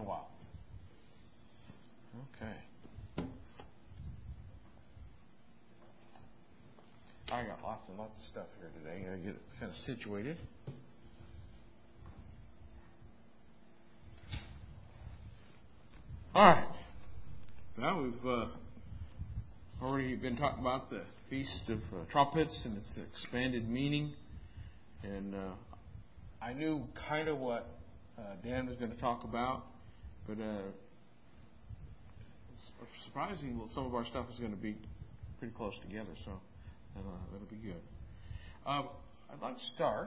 a while. Okay. I got lots and lots of stuff here today. I get kind of situated. All right. Now we've already been talking about the Feast of Trumpets and its expanded meaning. And I knew kind of what Dan was going to talk about, but surprisingly, some of our stuff is going to be pretty close together, so that'll be good. I'd like to start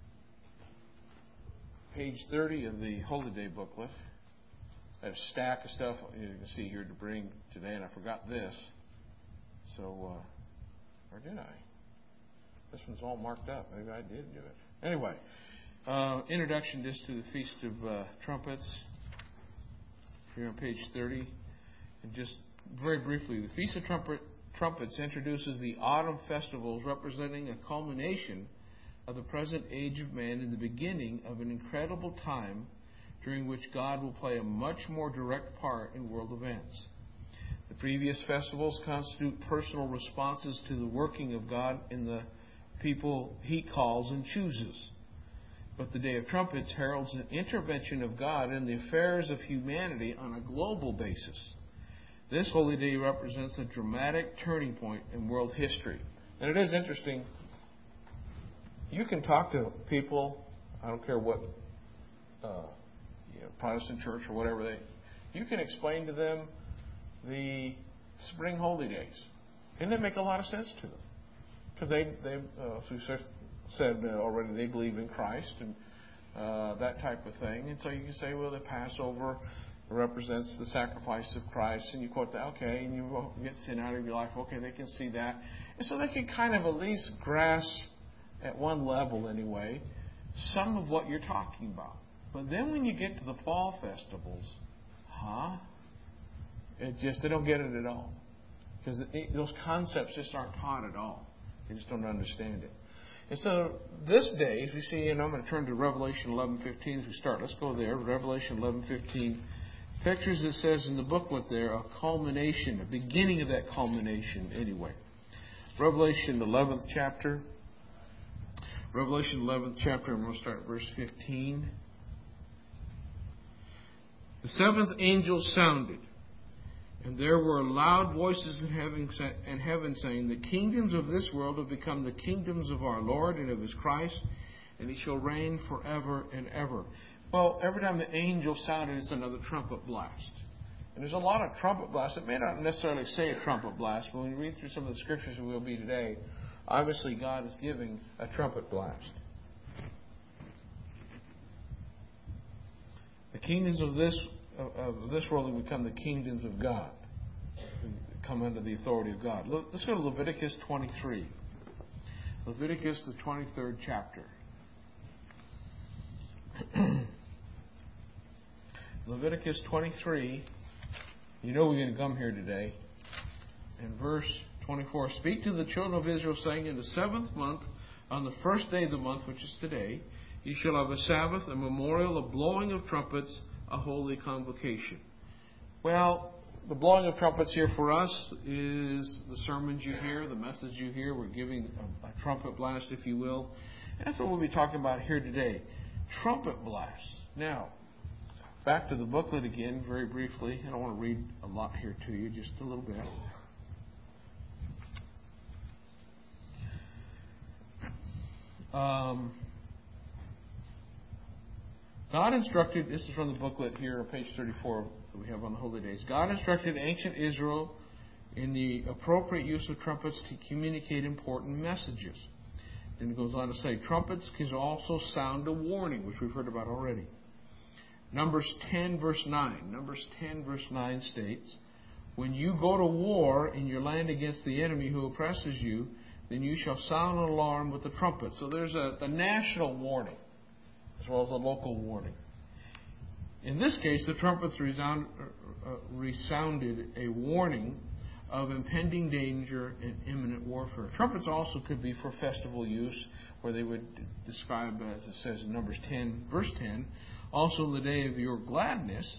page 30 of the Holy Day booklet. I have a stack of stuff you can see here to bring today, and I forgot this. So, or did I? This one's all marked up. Maybe I did do it. Anyway, introduction just to the Feast of Trumpets here on page 30. And just very briefly, the Feast of Trumpets introduces the autumn festivals representing a culmination of the present age of man and the beginning of an incredible time during which God will play a much more direct part in world events. The previous festivals constitute personal responses to the working of God in the people He calls and chooses. But the Day of Trumpets heralds an intervention of God in the affairs of humanity on a global basis. This holy day represents a dramatic turning point in world history. And it is interesting. You can talk to people, I don't care what Protestant church or whatever, you can explain to them the spring holy days. And they make a lot of sense to them. Because they as we said already, they believe in Christ and that type of thing. And so you can say, well, the Passover represents the sacrifice of Christ. And you quote that, okay, and you get sin out of your life. Okay, they can see that. And so they can kind of at least grasp, at one level anyway, some of what you're talking about. But then when you get to the fall festivals, they don't get it at all. Because those concepts just aren't taught at all. They just don't understand it. And so this day, as we see, and I'm going to turn to Revelation 11:15 as we start. Let's go there. Revelation 11:15 pictures, it says in the booklet there, a culmination, a beginning of that culmination anyway. Revelation 11th chapter. Revelation 11th chapter, and we'll start at verse 15. The seventh angel sounded, and there were loud voices in heaven saying, the kingdoms of this world have become the kingdoms of our Lord and of His Christ, and He shall reign forever and ever. Well, every time the angel sounded, it's another trumpet blast. And there's a lot of trumpet blasts. It may not necessarily say a trumpet blast, but when you read through some of the scriptures we will be today, obviously God is giving a trumpet blast. The kingdoms of this world will become the kingdoms of God. Come under the authority of God. Let's go to Leviticus 23. Leviticus, the 23rd chapter. Leviticus 23. You know we're going to come here today. In verse 24, speak to the children of Israel, saying, in the 7th month, on the first day of the month, which is today, you shall have a Sabbath, a memorial, a blowing of trumpets, a holy convocation. Well, the blowing of trumpets here for us is the sermons you hear, the message you hear. We're giving a trumpet blast, if you will. And that's what we'll be talking about here today. Trumpet blasts. Now, back to the booklet again, very briefly. I don't want to read a lot here to you, just a little bit. God instructed, this is from the booklet here on page 34 that we have on the holy days. God instructed ancient Israel in the appropriate use of trumpets to communicate important messages. And it goes on to say, trumpets can also sound a warning, which we've heard about already. Numbers 10 verse 9. Numbers 10 verse 9 states, when you go to war in your land against the enemy who oppresses you, then you shall sound an alarm with the trumpet. So there's a national warning, as well as a local warning. In this case, the trumpets resounded a warning of impending danger and imminent warfare. Trumpets also could be for festival use, where they would describe, as it says in Numbers 10, verse 10, also in the day of your gladness,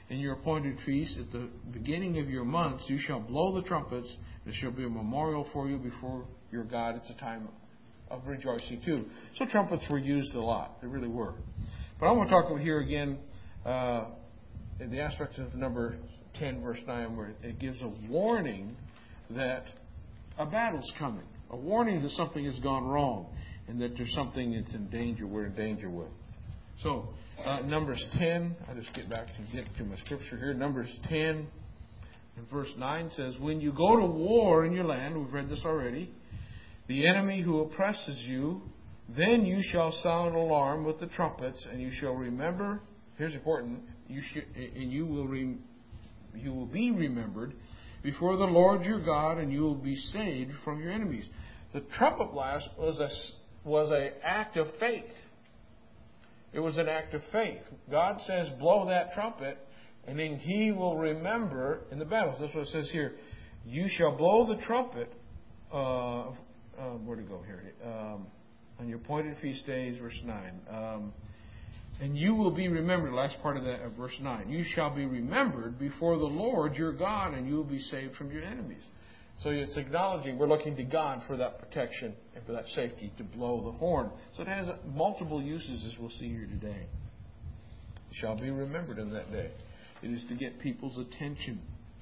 In your appointed feast, at the beginning of your months, you shall blow the trumpets. There shall be a memorial for you before your God. It's a time of rejoicing too. So trumpets were used a lot. They really were. But I want to talk over here again in the aspect of number 10, verse 9, where it gives a warning that a battle's coming. A warning that something has gone wrong and that there's something that's in danger, we're in danger with. So, Numbers 10, I'll just get back to get to my scripture here. Numbers 10 and verse 9 says, when you go to war in your land, we've read this already, the enemy who oppresses you, then you shall sound alarm with the trumpets, and you shall remember, here's important, you will be remembered before the Lord your God, and you will be saved from your enemies. The trumpet blast was an act of faith. It was an act of faith. God says, blow that trumpet, and then He will remember in the battles. That's what it says here. You shall blow the trumpet. Where to go here? On your appointed feast days, verse 9. And you will be remembered, last part of that, verse 9. You shall be remembered before the Lord your God, and you will be saved from your enemies. So it's acknowledging we're looking to God for that protection and for that safety to blow the horn. So it has multiple uses, as we'll see here today. It shall be remembered in that day. It is to get people's attention.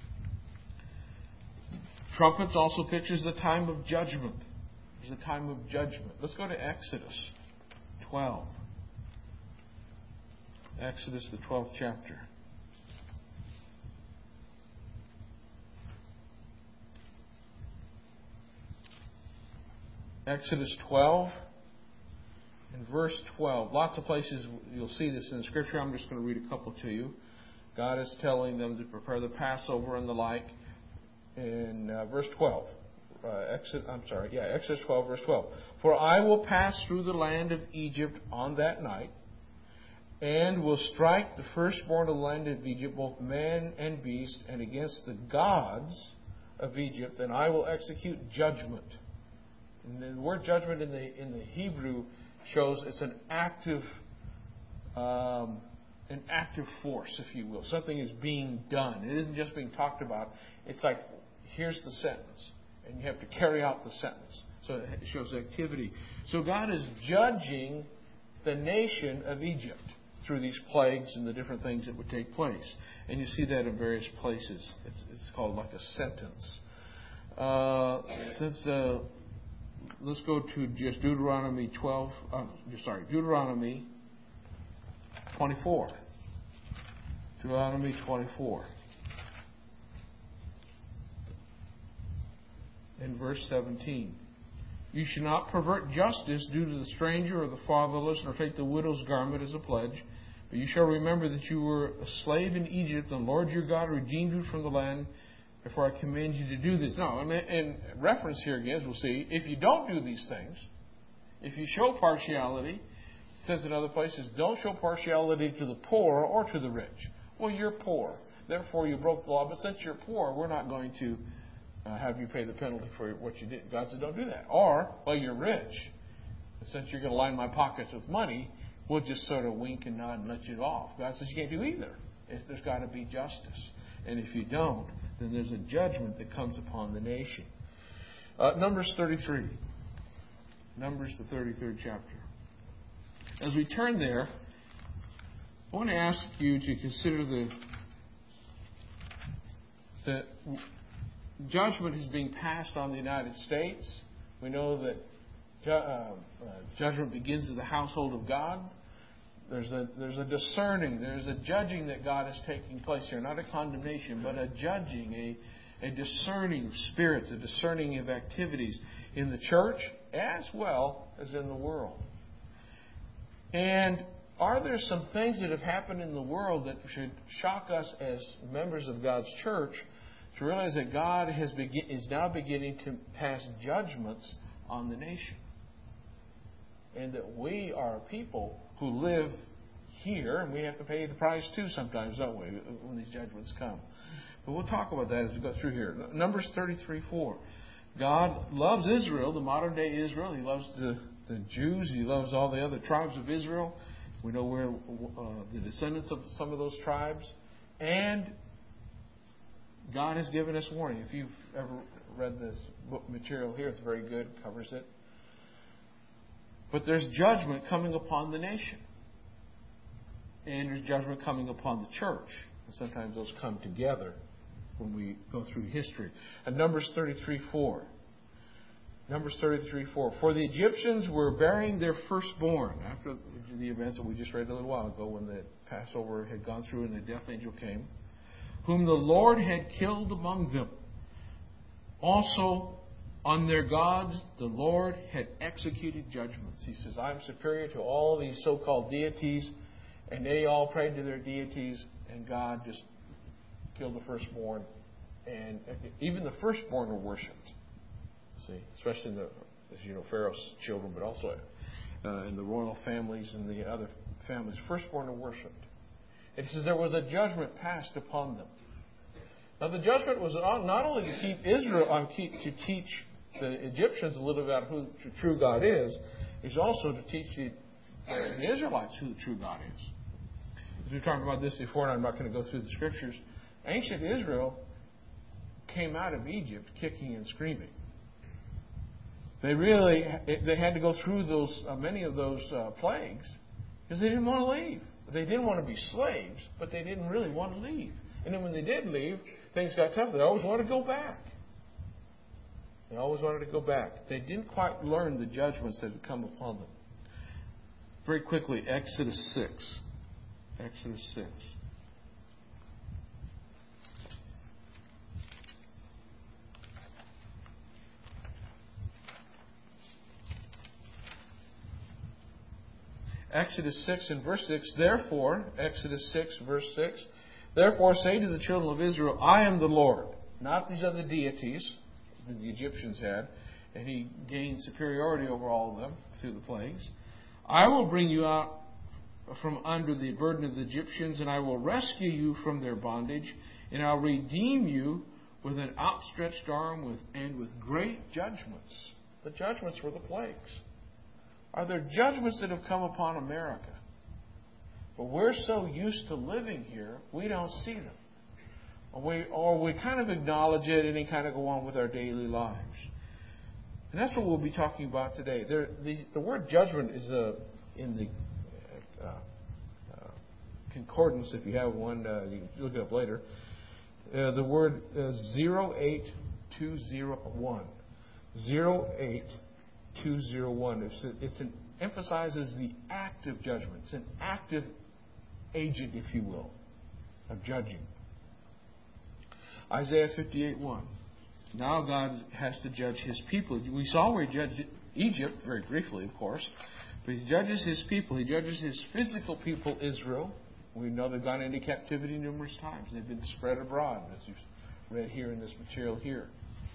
Trumpets also pictures the time of judgment. There's a time of judgment. Let's go to Exodus 12. Exodus, the 12th chapter. Exodus 12 and verse 12. Lots of places you'll see this in the Scripture. I'm just going to read a couple to you. God is telling them to prepare the Passover and the like in verse 12. Exodus 12, verse 12. For I will pass through the land of Egypt on that night, and will strike the firstborn of the land of Egypt, both man and beast, and against the gods of Egypt, and I will execute judgment. And the word judgment in the Hebrew shows it's an active force, if you will. Something is being done. It isn't just being talked about. It's like, here's the sentence, and you have to carry out the sentence. So it shows activity. So God is judging the nation of Egypt through these plagues and the different things that would take place. And you see that in various places. It's called like a sentence. Let's go to just Deuteronomy 24. Deuteronomy 24. In verse 17. You shall not pervert justice due to the stranger or the fatherless, nor take the widow's garment as a pledge. But you shall remember that you were a slave in Egypt, and the Lord your God redeemed you from the land. Therefore I command you to do this. Now, in reference here again, as we'll see, if you don't do these things, if you show partiality, it says in other places, don't show partiality to the poor or to the rich. Well, you're poor. Therefore you broke the law. But since you're poor, we're not going to have you pay the penalty for what you did. God said, don't do that. Or, well, you're rich. Since you're going to line my pockets with money, we'll just sort of wink and nod and let you off. God says you can't do either. There's got to be justice. And if you don't, then there's a judgment that comes upon the nation. Numbers 33. Numbers, the 33rd chapter. As we turn there, I want to ask you to consider the judgment is being passed on the United States. We know that judgment begins in the household of God. There's a discerning, there's a judging that God is taking place here. Not a condemnation, but a judging, a discerning of spirits, a discerning of activities in the church as well as in the world. And are there some things that have happened in the world that should shock us as members of God's church to realize that God is now beginning to pass judgments on the nation? And that we are people who live here, and we have to pay the price too sometimes, don't we, when these judgments come. But we'll talk about that as we go through here. Numbers 33:4. God loves Israel, the modern day Israel. He loves the Jews. He loves all the other tribes of Israel. We know we're the descendants of some of those tribes. And God has given us warning. If you've ever read this book material here, it's very good, covers it. But there's judgment coming upon the nation. And there's judgment coming upon the church. And sometimes those come together when we go through history. And Numbers 33:4. Numbers 33:4. For the Egyptians were bearing their firstborn. After the events that we just read a little while ago when the Passover had gone through and the death angel came, whom the Lord had killed among them. Also on their gods the Lord had executed judgments. He says, I'm superior to all these so-called deities, and they all prayed to their deities, and God just killed the firstborn. And even the firstborn were worshipped. See, especially in the, as you know, Pharaoh's children, but also in the royal families and the other families. Firstborn are worshipped. It says there was a judgment passed upon them. Now the judgment was not only to keep Israel, to teach the Egyptians a little about who the true God is, it's also to teach the Israelites who the true God is. As we talked about this before, and I'm not going to go through the scriptures, ancient Israel came out of Egypt kicking and screaming. They had to go through many of those plagues because they didn't want to leave. They didn't want to be slaves, but they didn't really want to leave. And then when they did leave, things got tough. They always wanted to go back. They always wanted to go back. They didn't quite learn the judgments that had come upon them. Very quickly, Exodus 6. Exodus 6. Exodus 6 and verse 6, therefore, Exodus 6, verse 6, therefore say to the children of Israel, I am the Lord, not these other deities that the Egyptians had, and he gained superiority over all of them through the plagues. I will bring you out from under the burden of the Egyptians, and I will rescue you from their bondage, and I'll redeem you with an outstretched arm and with great judgments. The judgments were the plagues. Are there judgments that have come upon America? But we're so used to living here, we don't see them. Or we kind of acknowledge it and then kind of go on with our daily lives. And that's what we'll be talking about today. The word judgment is in the concordance, if you have one, you can look it up later. The word 08201. 08201. It emphasizes the active judgment. It's an active agent, if you will, of judging. Isaiah 58:1. Now God has to judge His people. We saw where He judged Egypt, very briefly, of course. But He judges His people. He judges His physical people, Israel. We know they've gone into captivity numerous times. They've been spread abroad, as you've read here in this material here.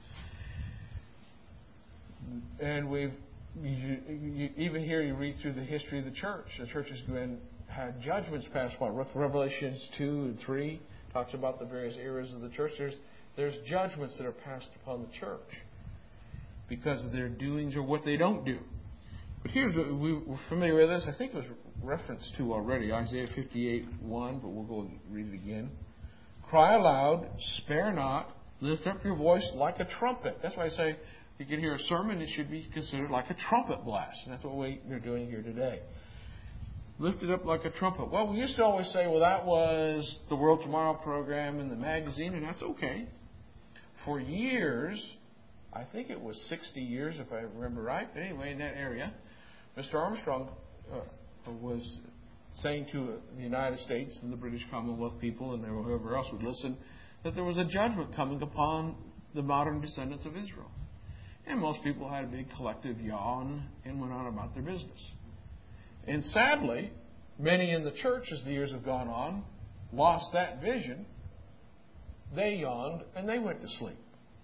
And even here you read through the history of the church. The church has had judgments passed upon. Revelations 2 and 3 talks about the various eras of the church. There's judgments that are passed upon the church because of their doings or what they don't do. But here's what we're familiar with this. I think it was referenced to already, Isaiah 58:1, but we'll go read it again. Cry aloud, spare not, lift up your voice like a trumpet. That's why I say you can hear a sermon, it should be considered like a trumpet blast. And that's what we're doing here today. Lift it up like a trumpet. Well, we used to always say, well, that was the World Tomorrow program in the magazine, and that's okay. For years, I think it was 60 years, if I remember right, but anyway, in that area, Mr. Armstrong was saying to the United States and the British Commonwealth people and whoever else would listen that there was a judgment coming upon the modern descendants of Israel. And most people had a big collective yawn and went on about their business. And sadly, many in the church, as the years have gone on, lost that vision. They yawned and they went to sleep.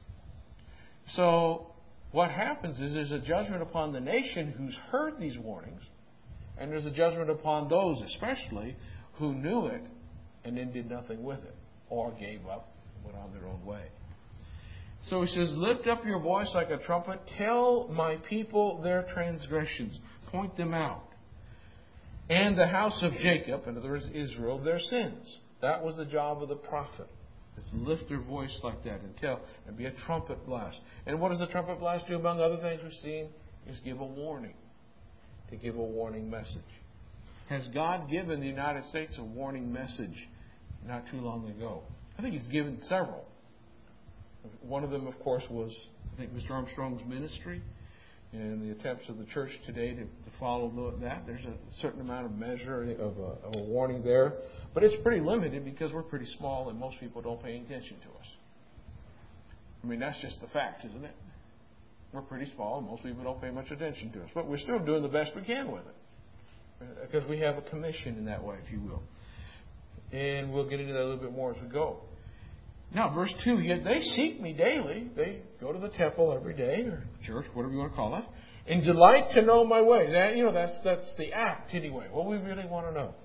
So what happens is there's a judgment upon the nation who's heard these warnings, and there's a judgment upon those especially who knew it and then did nothing with it or gave up and went on their own way. So he says, lift up your voice like a trumpet. Tell my people their transgressions. Point them out. And the house of Jacob, in other words Israel, their sins. That was the job of the prophet. Is lift their voice like that and tell, and be a trumpet blast. And what does the trumpet blast do, among other things we've seen? Is give a warning. To give a warning message. Has God given the United States a warning message not too long ago? I think He's given several. One of them, of course, was, I think, Mr. Armstrong's ministry and the attempts of the church today to follow that. There's a certain amount of measure of a warning there. But it's pretty limited because we're pretty small and most people don't pay attention to us. I mean, that's just the fact, isn't it? We're pretty small and most people don't pay much attention to us. But we're still doing the best we can with it. Because we have a commission in that way, if you will. And we'll get into that a little bit more as we go. Now, verse 2, they seek me daily. They go to the temple every day, or church, whatever you want to call it, and delight to know my ways. That's the act anyway. What we really want to know.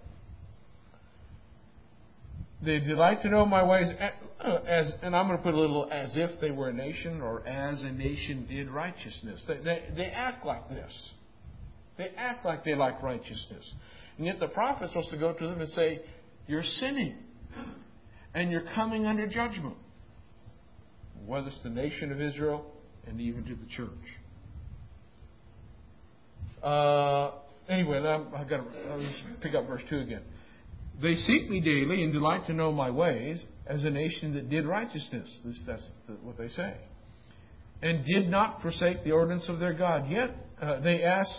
They delight to know my ways, and I'm going to put a little as if they were a nation, or as a nation did righteousness. They act like this. They act like they like righteousness. And yet the prophet's supposed to go to them and say, you're sinning. And you're coming under judgment. Whether it's the nation of Israel and even to the church. Anyway, I'll just pick up verse 2 again. They seek me daily and delight to know my ways as a nation that did righteousness. That's what they say. And did not forsake the ordinance of their God. Yet they ask,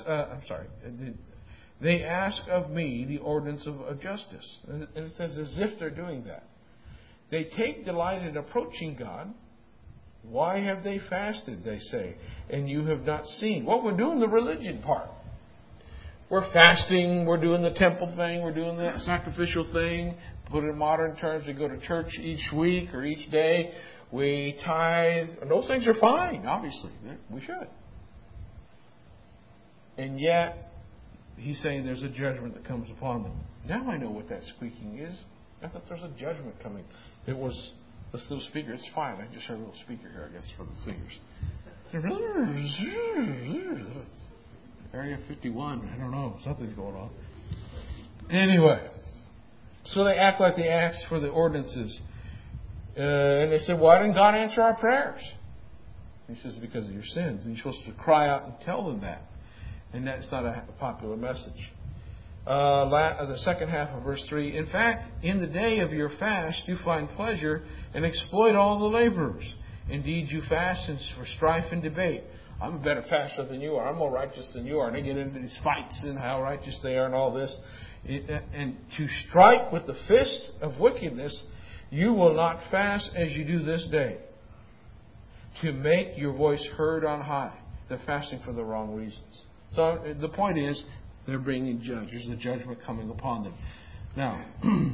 they ask of me the ordinance of justice. And it says as if they're doing that. They take delight in approaching God. Why have they fasted, they say, and you have not seen? Well, we're doing the religion part. We're fasting, we're doing the temple thing, we're doing the sacrificial thing. Put it in modern terms, we go to church each week or each day. We tithe. And those things are fine, obviously. We should. And yet, he's saying there's a judgment that comes upon them. Now I know what that squeaking is. I thought there was a judgment coming. It was this little speaker. It's fine. I just heard a little speaker here, I guess, for the singers. Area 51. I don't know. Something's going on. Anyway. So they act like they asked for the ordinances. And they said, why didn't God answer our prayers? He says, because of your sins. And you're supposed to cry out and tell them that. And that's not a popular message. The second half of verse 3. In fact, in the day of your fast, you find pleasure and exploit all the laborers. Indeed, you fast for strife and debate. I'm a better faster than you are. I'm more righteous than you are. And they get into these fights and how righteous they are and all this. And to strike with the fist of wickedness, you will not fast as you do this day. To make your voice heard on high. They're fasting for the wrong reasons. So the point is, they're bringing judgment. There's the judgment coming upon them. Now,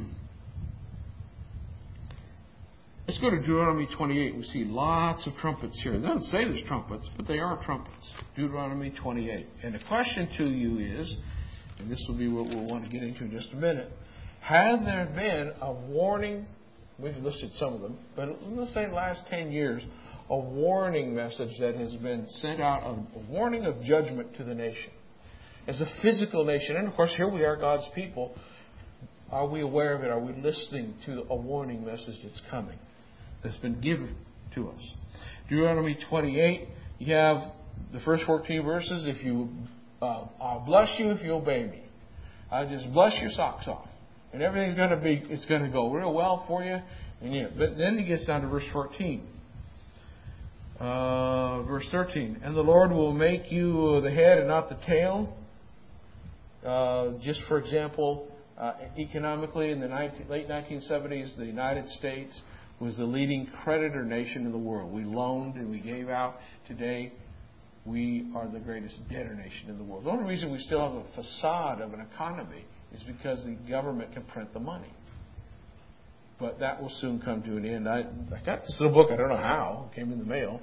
let's go to Deuteronomy 28. We see lots of trumpets here. It doesn't say there's trumpets, but they are trumpets. Deuteronomy 28. And the question to you is, and this will be what we'll want to get into in just a minute, has there been a warning? We've listed some of them, but let's say in the last 10 years, a warning message that has been sent out, a warning of judgment to the nation. As a physical nation, and of course here we are, God's people, are we aware of it? Are we listening to a warning message that's coming, that's been given to us? Deuteronomy 28, you have the first 14 verses. If you, I'll bless you if you obey me. I'll just bless your socks off. And everything's it's going to go real well for you. But then he gets down to verse 14. Verse 13. And the Lord will make you the head and not the tail. Just for example, economically in the late 1970s, the United States was the leading creditor nation in the world. We loaned and we gave out. Today, we are the greatest debtor nation in the world. The only reason we still have a facade of an economy is because the government can print the money. But that will soon come to an end. I got this little book, I don't know how, it came in the mail.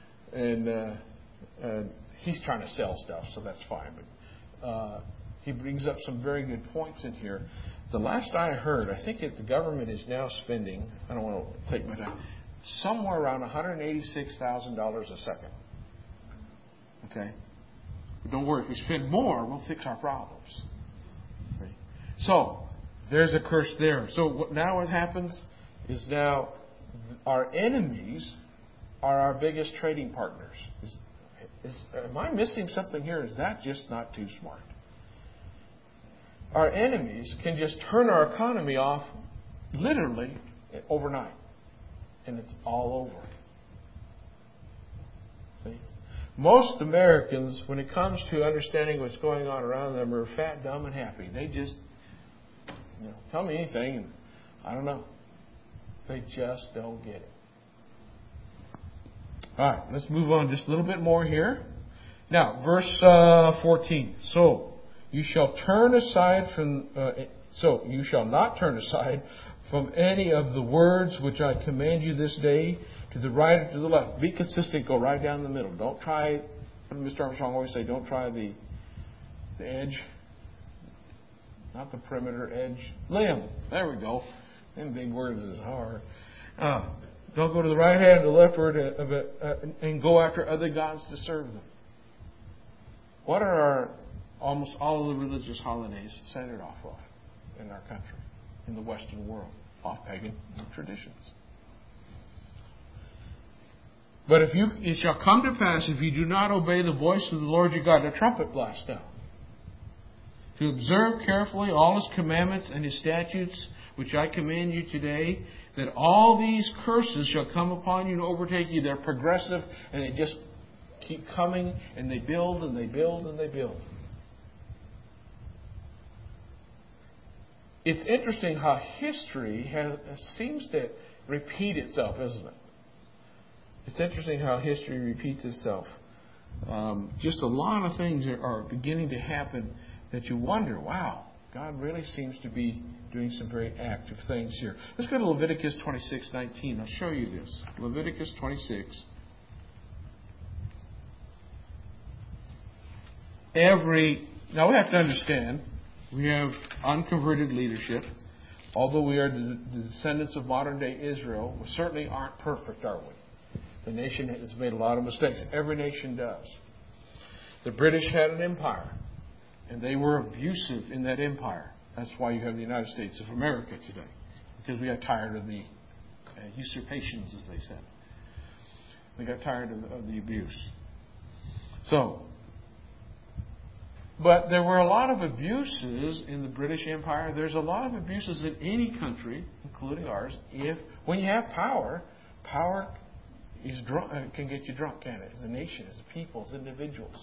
And he's trying to sell stuff, so that's fine. But he brings up some very good points in here. The last I heard, I think the government is now spending, I don't want to take my time, somewhere around $186,000 a second. Okay? But don't worry, if we spend more, we'll fix our problems. See? So, There's a curse there. So now what happens is now our enemies are our biggest trading partners. Am I missing something here? Is that just not too smart? Our enemies can just turn our economy off literally overnight. And it's all over. See? Most Americans, when it comes to understanding what's going on around them, are fat, dumb, and happy. They just, tell me anything, and I don't know. They just don't get it. All right, let's move on just a little bit more here. Now, verse 14. So you shall not turn aside from any of the words which I command you this day, to the right or to the left. Be consistent. Go right down the middle. Don't try. Mr. Armstrong always say, don't try the edge, not the perimeter edge. Limb. There we go. Them big words is hard. Don't go to the right hand or the left and go after other gods to serve them. What are almost all of the religious holidays centered off of in our country, in the Western world? Off pagan traditions. But it shall come to pass, if you do not obey the voice of the Lord your God, the trumpet blast now, to observe carefully all His commandments and His statutes, which I command you today, that all these curses shall come upon you and overtake you. They're progressive, and they just keep coming, and they build, and they build, and they build. It's interesting how history seems to repeat itself, isn't it? It's interesting how history repeats itself. Just a lot of things are beginning to happen that you wonder, wow, God really seems to be doing some very active things here. Let's go to Leviticus 26:19. I'll show you this. Leviticus 26. Now we have to understand, we have unconverted leadership. Although we are the descendants of modern day Israel, we certainly aren't perfect, are we? The nation has made a lot of mistakes. Every nation does. The British had an empire, and they were abusive in that empire. That's why you have the United States of America today, because we got tired of the usurpations, as they said. We got tired of the abuse. But there were a lot of abuses in the British Empire. There's a lot of abuses in any country, including ours. When you have power can get you drunk, can it? As a nation, as a people, as individuals.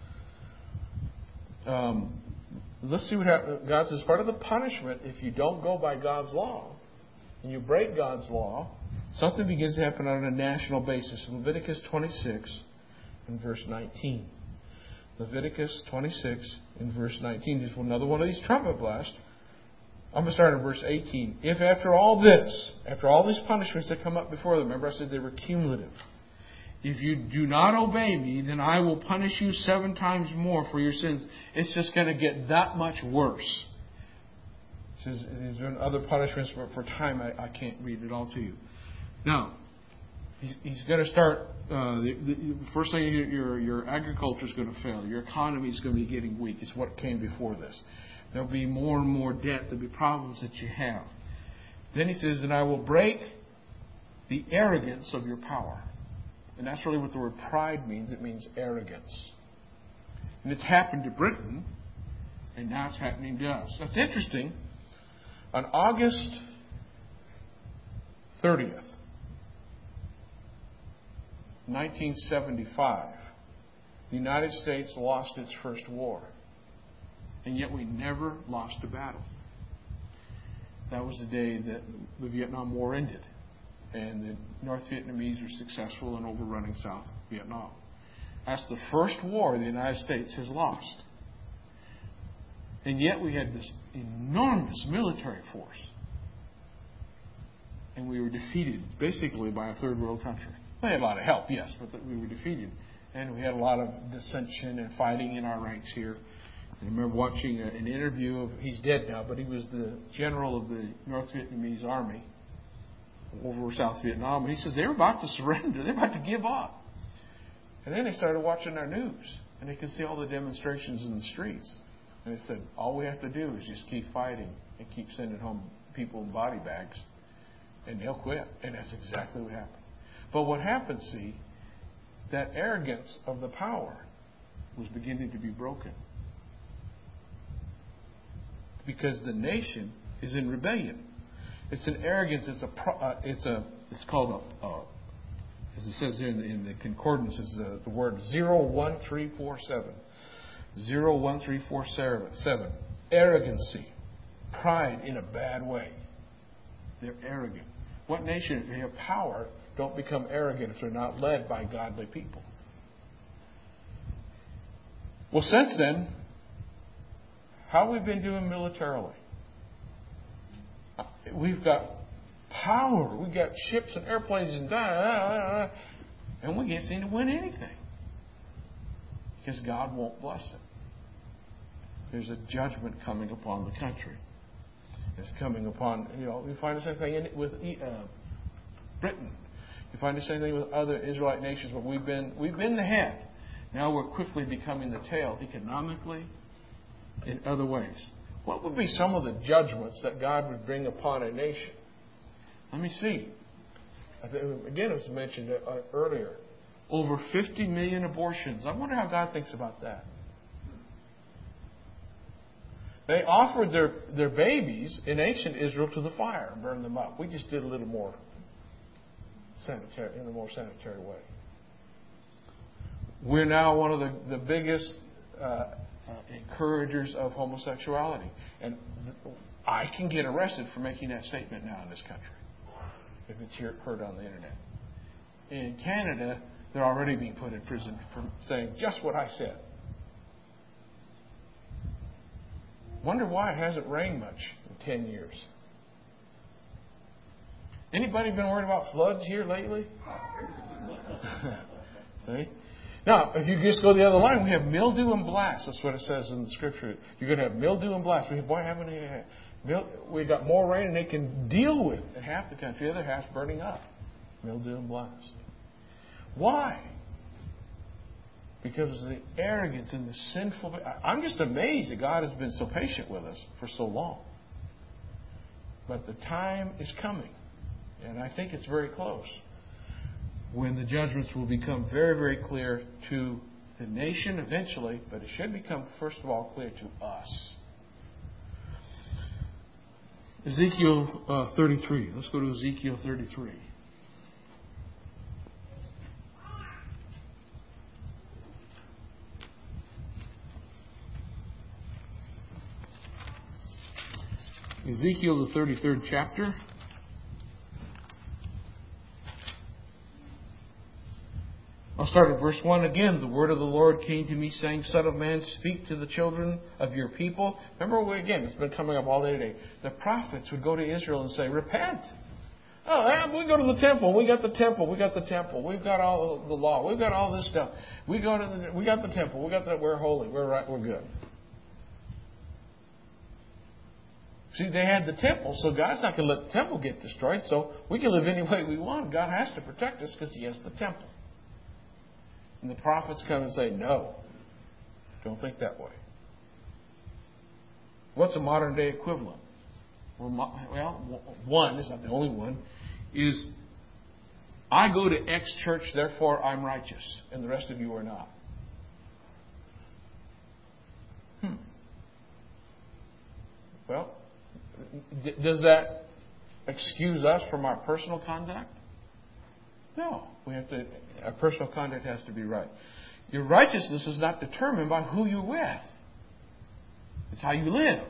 Let's see what happens. God says part of the punishment, if you don't go by God's law, and you break God's law, something begins to happen on a national basis. Leviticus 26 and verse 19. Leviticus 26 and verse 19 is another one of these trumpet blasts. I'm going to start at verse 18. If after all these punishments that come up before them, remember I said they were cumulative. If you do not obey me, then I will punish you 7 times more for your sins. It's just going to get that much worse. There's been other punishments, but for time I can't read it all to you. Now, he's going to start. The first thing, your agriculture is going to fail. Your economy is going to be getting weak. It's what came before this. There'll be more and more debt. There'll be problems that you have. Then he says, and I will break the arrogance of your power. And that's really what the word pride means. It means arrogance. And it's happened to Britain, and now it's happening to us. That's interesting. On August 30th, 1975, the United States lost its first war. And yet we never lost a battle. That was the day that the Vietnam War ended. And the North Vietnamese were successful in overrunning South Vietnam. That's the first war the United States has lost. And yet we had this enormous military force. And we were defeated basically by a third world country. We had a lot of help, yes, but we were defeated. And we had a lot of dissension and fighting in our ranks here. I remember watching an interview of, he's dead now, but he was the general of the North Vietnamese army over South Vietnam. And he says they were about to surrender. They were about to give up. And then they started watching our news. And they could see all the demonstrations in the streets. And they said, all we have to do is just keep fighting and keep sending home people in body bags, and they'll quit. And that's exactly what happened. But what happened, see, that arrogance of the power was beginning to be broken. Because the nation is in rebellion. It's an arrogance. It's called as it says in the concordance, is the word 01347. 01347. Arrogancy. Pride in a bad way. They're arrogant. What nation, if they have power, don't become arrogant if they're not led by godly people? Well, since then, how have we been doing militarily? We've got power. We've got ships and airplanes and we can't seem to win anything. Because God won't bless it. There's a judgment coming upon the country. It's coming upon, you find the same thing with Britain. You find the same thing with other Israelite nations where we've been the head. Now we're quickly becoming the tail economically, in other ways. What would be some of the judgments that God would bring upon a nation? Let me see. Again, it was mentioned earlier. Over 50 million abortions. I wonder how God thinks about that. They offered their babies in ancient Israel to the fire and burned them up. We just did a little more sanitary, in a more sanitary way. We're now one of the biggest encouragers of homosexuality. And I can get arrested for making that statement now in this country, if it's heard on the internet. In Canada, they're already being put in prison for saying just what I said. Wonder why it hasn't rained much in 10 years. Anybody been worried about floods here lately? See? Now, if you just go the other line, we have mildew and blast. That's what it says in the Scripture. You're going to have mildew and blast. We've got more rain than they can deal with in half the country. The other half's burning up. Mildew and blast. Why? Because of the arrogance and the sinful... I'm just amazed that God has been so patient with us for so long. But the time is coming. And I think it's very close, when the judgments will become very, very clear to the nation eventually, but it should become, first of all, clear to us. Ezekiel 33. Let's go to Ezekiel 33. Ezekiel, the 33rd chapter. I'll start at verse 1 again. The word of the Lord came to me, saying, Son of man, speak to the children of your people. Remember, again, it's been coming up all day today. The prophets would go to Israel and say, repent. Oh, we go to the temple. We got the temple. We got the temple. We've got all the law. We've got all this stuff. We got the temple. We got that. We're holy. We're right. We're good. See, they had the temple, so God's not going to let the temple get destroyed. So we can live any way we want. God has to protect us because He has the temple. And the prophets come and say, no, don't think that way. What's a modern day equivalent? Well, one, is not the only one, is I go to X church, therefore I'm righteous, and the rest of you are not. Well, does that excuse us from our personal conduct? No. Our personal conduct has to be right. Your righteousness is not determined by who you're with. It's how you live.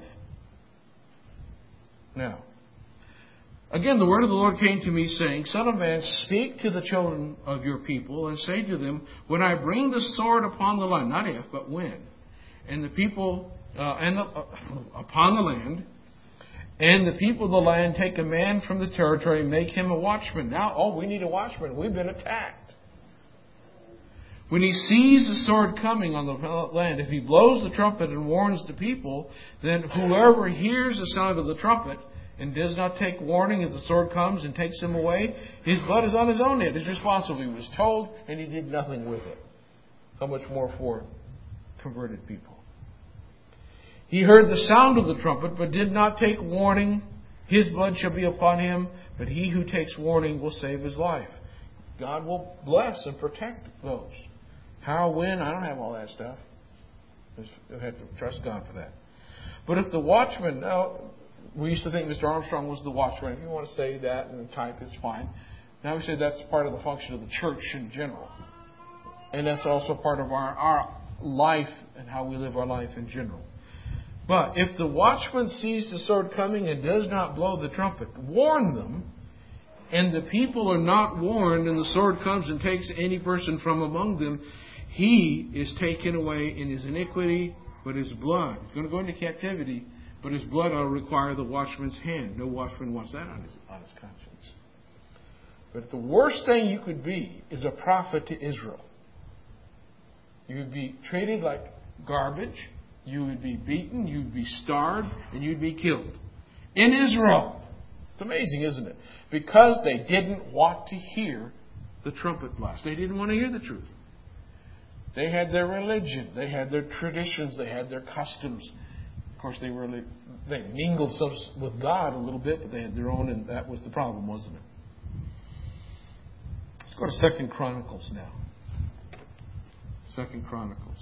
Now, again, the word of the Lord came to me, saying, Son of man, speak to the children of your people, and say to them, when I bring the sword upon the land, not if, but when, and the people upon the land, and the people of the land take a man from the territory and make him a watchman. Now, we need a watchman. We've been attacked. When he sees the sword coming on the land, if he blows the trumpet and warns the people, then whoever hears the sound of the trumpet and does not take warning as the sword comes and takes him away, his blood is on his own head. He's responsible. He was told and he did nothing with it. How much more for converted people? He heard the sound of the trumpet, but did not take warning. His blood shall be upon him, but he who takes warning will save his life. God will bless and protect those. How, when, I don't have all that stuff. You have to trust God for that. But if the watchman, now, we used to think Mr. Armstrong was the watchman. If you want to say that in type, it's fine. Now we say that's part of the function of the church in general. And that's also part of our life and how we live our life in general. But if the watchman sees the sword coming and does not blow the trumpet, warn them, and the people are not warned, and the sword comes and takes any person from among them, he is taken away in his iniquity, but his blood, he's going to go into captivity, but his blood will require the watchman's hand. No watchman wants that on his conscience. But the worst thing you could be is a prophet to Israel. You would be treated like garbage. You would be beaten, you'd be starved, and you'd be killed. In Israel. It's amazing, isn't it? Because they didn't want to hear the trumpet blast. They didn't want to hear the truth. They had their religion. They had their traditions. They had their customs. Of course, they mingled with God a little bit, but they had their own, and that was the problem, wasn't it? Let's go to 2 Chronicles now. 2 Chronicles.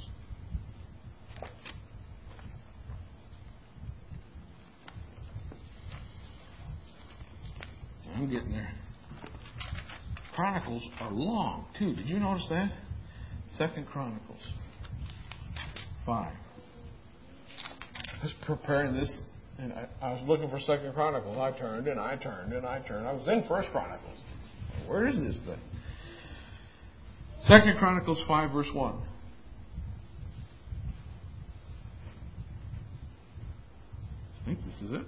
I'm getting there. Chronicles are long, too. Did you notice that? 2 Chronicles 5. I was preparing this, and I was looking for 2 Chronicles. I turned. I was in 1 Chronicles. Where is this thing? 2 Chronicles 5, verse 1. I think this is it.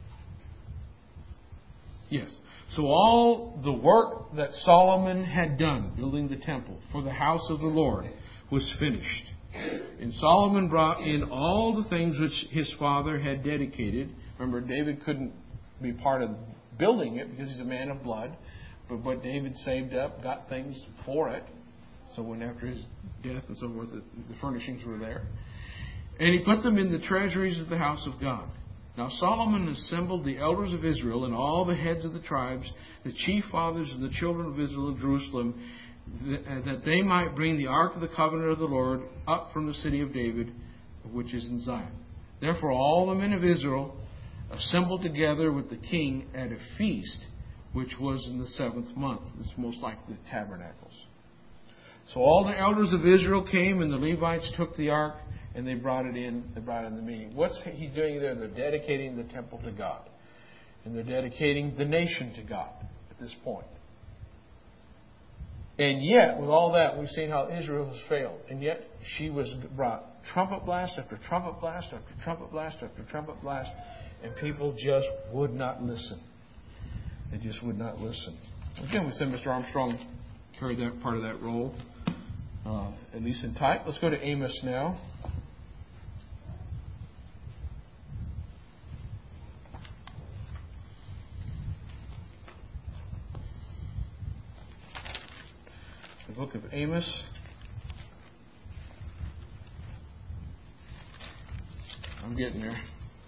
Yes. So all the work that Solomon had done, building the temple for the house of the Lord, was finished. And Solomon brought in all the things which his father had dedicated. Remember, David couldn't be part of building it because he's a man of blood. But what David saved up, got things for it. So when after his death and so forth, the furnishings were there. And he put them in the treasuries of the house of God. Now Solomon assembled the elders of Israel and all the heads of the tribes, the chief fathers of the children of Israel in Jerusalem, that they might bring the ark of the covenant of the Lord up from the city of David, which is in Zion. Therefore all the men of Israel assembled together with the king at a feast, which was in the 7th month. It's most like the tabernacles. So all the elders of Israel came, and the Levites took the ark, and they brought it in. They brought it in the meeting. What's he's doing there? They're dedicating the temple to God. And they're dedicating the nation to God at this point. And yet, with all that, we've seen how Israel has failed. And yet, she was brought trumpet blast after trumpet blast after trumpet blast after trumpet blast. And people just would not listen. They just would not listen. Again, we said Mr. Armstrong carried that part of that role, at least in type. Let's go to Amos now. The book of Amos. I'm getting there.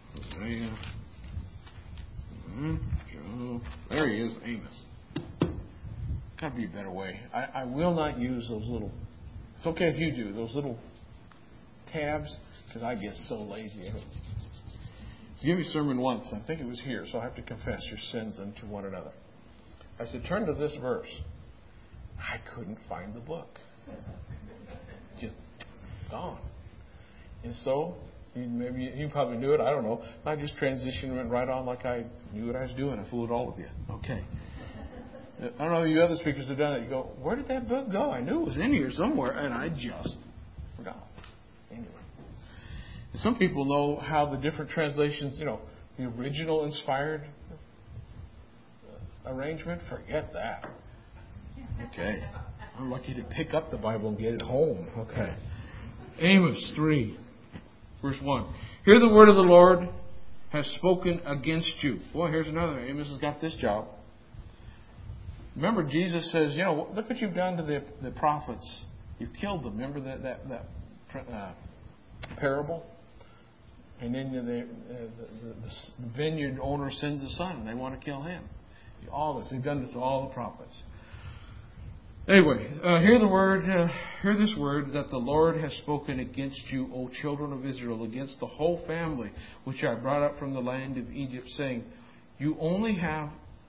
There he is, Amos. Got to be a better way. I will not use those little. It's okay if you do those little tabs, because I get so lazy. I gave you a sermon once. I think it was here, so I have to confess your sins unto one another. I said, turn to this verse. I couldn't find the book. Just gone. And so, maybe you probably knew it, I don't know. I just transitioned and went right on like I knew what I was doing. I fooled all of you. Okay. I don't know if you other speakers have done it. You go, where did that book go? I knew it was in here somewhere, and I just forgot. Anyway. And some people know how the different translations, the original inspired arrangement. Forget that. Okay. I'm lucky to pick up the Bible and get it home. Okay. Amos 3, verse 1. Hear the word of the Lord has spoken against you. Boy, here's another. Amos has got this job. Remember, Jesus says, look what you've done to the prophets. You've killed them. Remember that parable? And then the vineyard owner sends the son, and they want to kill him. All this. They've done this to all the prophets. Anyway, hear this word that the Lord has spoken against you, O children of Israel, against the whole family which I brought up from the land of Egypt, saying, You only have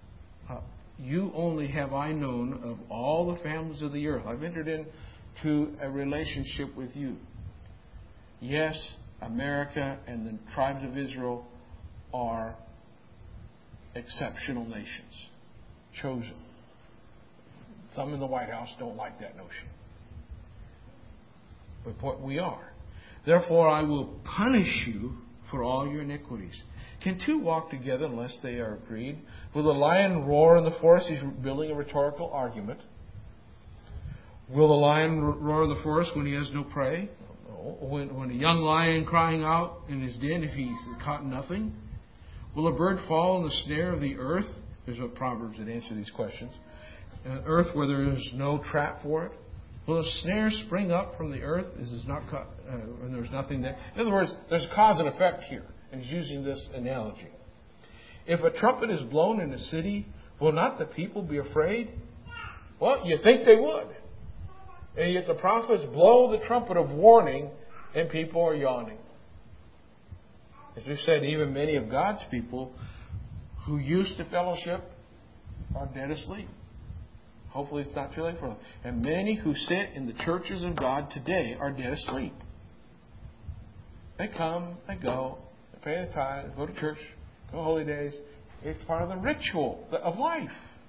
I known of all the families of the earth. I've entered into a relationship with you. Yes, America and the tribes of Israel are exceptional nations, chosen. Some in the White House don't like that notion. But what we are. Therefore I will punish you for all your iniquities. Can two walk together unless they are agreed? Will the lion roar in the forest? He's building a rhetorical argument. Will the lion roar in the forest when he has no prey? No. When a young lion crying out in his den if he's caught nothing? Will a bird fall in the snare of the earth? There's what Proverbs that answer these questions. Earth where there is no trap for it? Will a snare spring up from the earth? Is it not caught, and there's nothing there? In other words, there's cause and effect here. And he's using this analogy. If a trumpet is blown in a city, will not the people be afraid? Well, you think they would. And yet the prophets blow the trumpet of warning, and people are yawning. As we said, even many of God's people who used to fellowship are dead asleep. Hopefully it's not too late for them. And many who sit in the churches of God today are dead asleep. They come, they go, they pay the tithe, go to church, go to holy days. It's part of the ritual of life.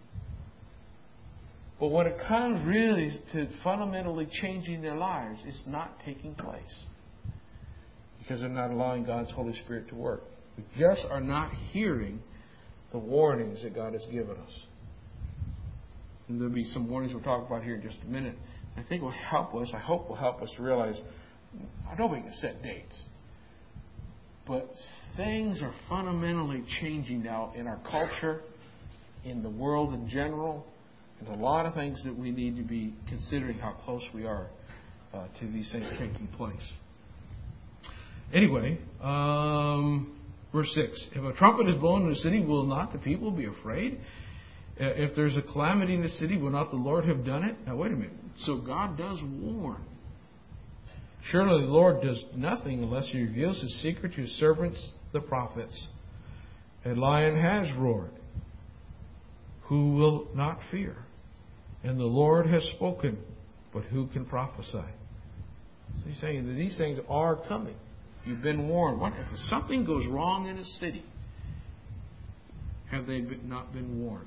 But when it comes really to fundamentally changing their lives, it's not taking place. Because they're not allowing God's Holy Spirit to work. We just are not hearing the warnings that God has given us. And there'll be some warnings we'll talk about here in just a minute. I think will help us, I hope will help us to realize, I know we can set dates, but things are fundamentally changing now in our culture, in the world in general, and a lot of things that we need to be considering how close we are to these things taking place. Anyway, verse 6. If a trumpet is blown in the city, will not the people be afraid? If there's a calamity in the city, will not the Lord have done it? Now, wait a minute. So God does warn. Surely the Lord does nothing unless He reveals His secret to His servants, the prophets. A lion has roared. Who will not fear? And the Lord has spoken, but who can prophesy? So He's saying that these things are coming. You've been warned. What if something goes wrong in a city? Have they not been warned?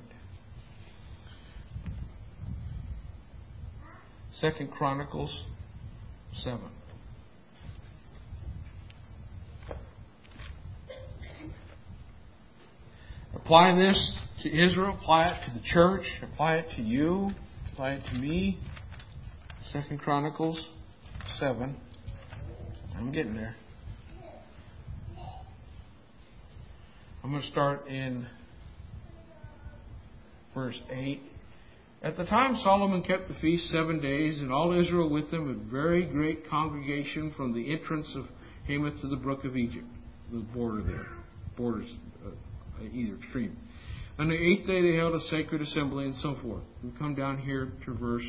2 Chronicles 7. Apply this to Israel, apply it to the church, apply it to you, apply it to me. 2 Chronicles 7. I'm getting there. I'm going to start in verse 8. At the time Solomon kept the feast 7 days, and all Israel with him, a very great congregation from the entrance of Hamath to the brook of Egypt, the border there, borders either extreme. On the 8th day they held a sacred assembly, and so forth. We come down here to verse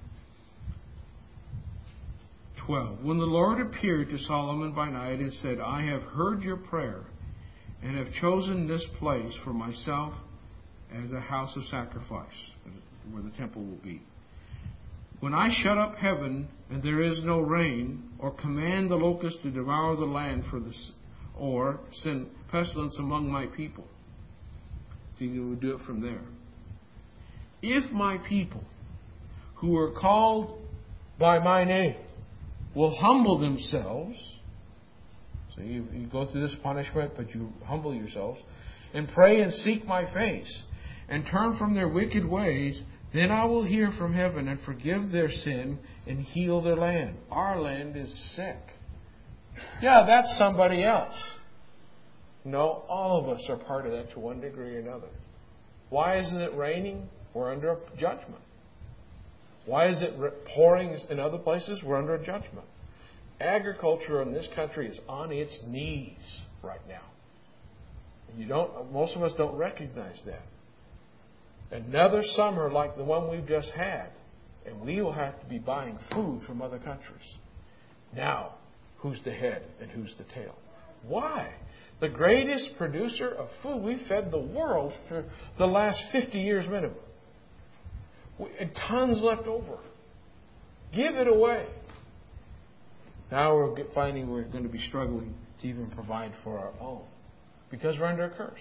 12. When the Lord appeared to Solomon by night and said, I have heard your prayer, and have chosen this place for myself as a house of sacrifice, where the temple will be. When I shut up heaven and there is no rain, or command the locust to devour the land or send pestilence among my people. See, we'll do it from there. If my people, who are called by my name, will humble themselves, so you go through this punishment, but you humble yourselves, and pray and seek my face, and turn from their wicked ways, then I will hear from heaven and forgive their sin and heal their land. Our land is sick. Yeah, that's somebody else. No, all of us are part of that to one degree or another. Why isn't it raining? We're under a judgment. Why is it pouring in other places? We're under a judgment. Agriculture in this country is on its knees right now. And most of us don't recognize that. Another summer like the one we've just had, and we will have to be buying food from other countries. Now, who's the head and who's the tail? Why? The greatest producer of food, we fed the world for the last 50 years minimum. And tons left over. Give it away. Now we're finding we're going to be struggling to even provide for our own because we're under a curse.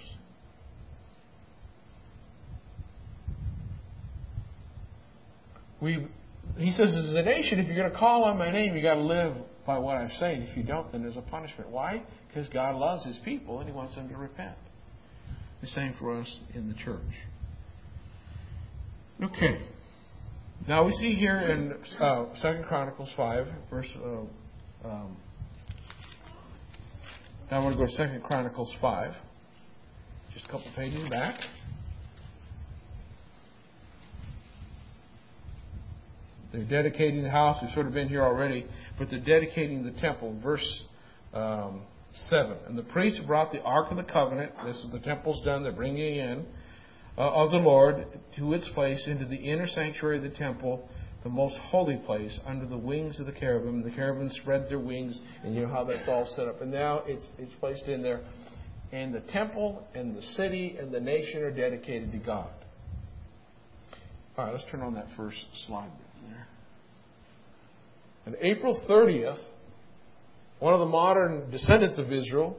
He says, as a nation, if you're going to call on my name, you've got to live by what I'm saying. If you don't, then there's a punishment. Why? Because God loves His people and He wants them to repent. The same for us in the church. Okay. Now we see here in 2 Chronicles 5, verse... now I want to go to 2 Chronicles 5. Just a couple pages back. They're dedicating the house. We've sort of been here already. But they're dedicating the temple. Verse 7. And the priests brought the Ark of the Covenant. This is the temple's done. They're bringing it in. Of the Lord to its place into the inner sanctuary of the temple, the most holy place, under the wings of the cherubim. The cherubim spread their wings, and you know how that's all set up. And now it's placed in there. And the temple and the city and the nation are dedicated to God. All right, let's turn on that first slide there. On April 30th, one of the modern descendants of Israel,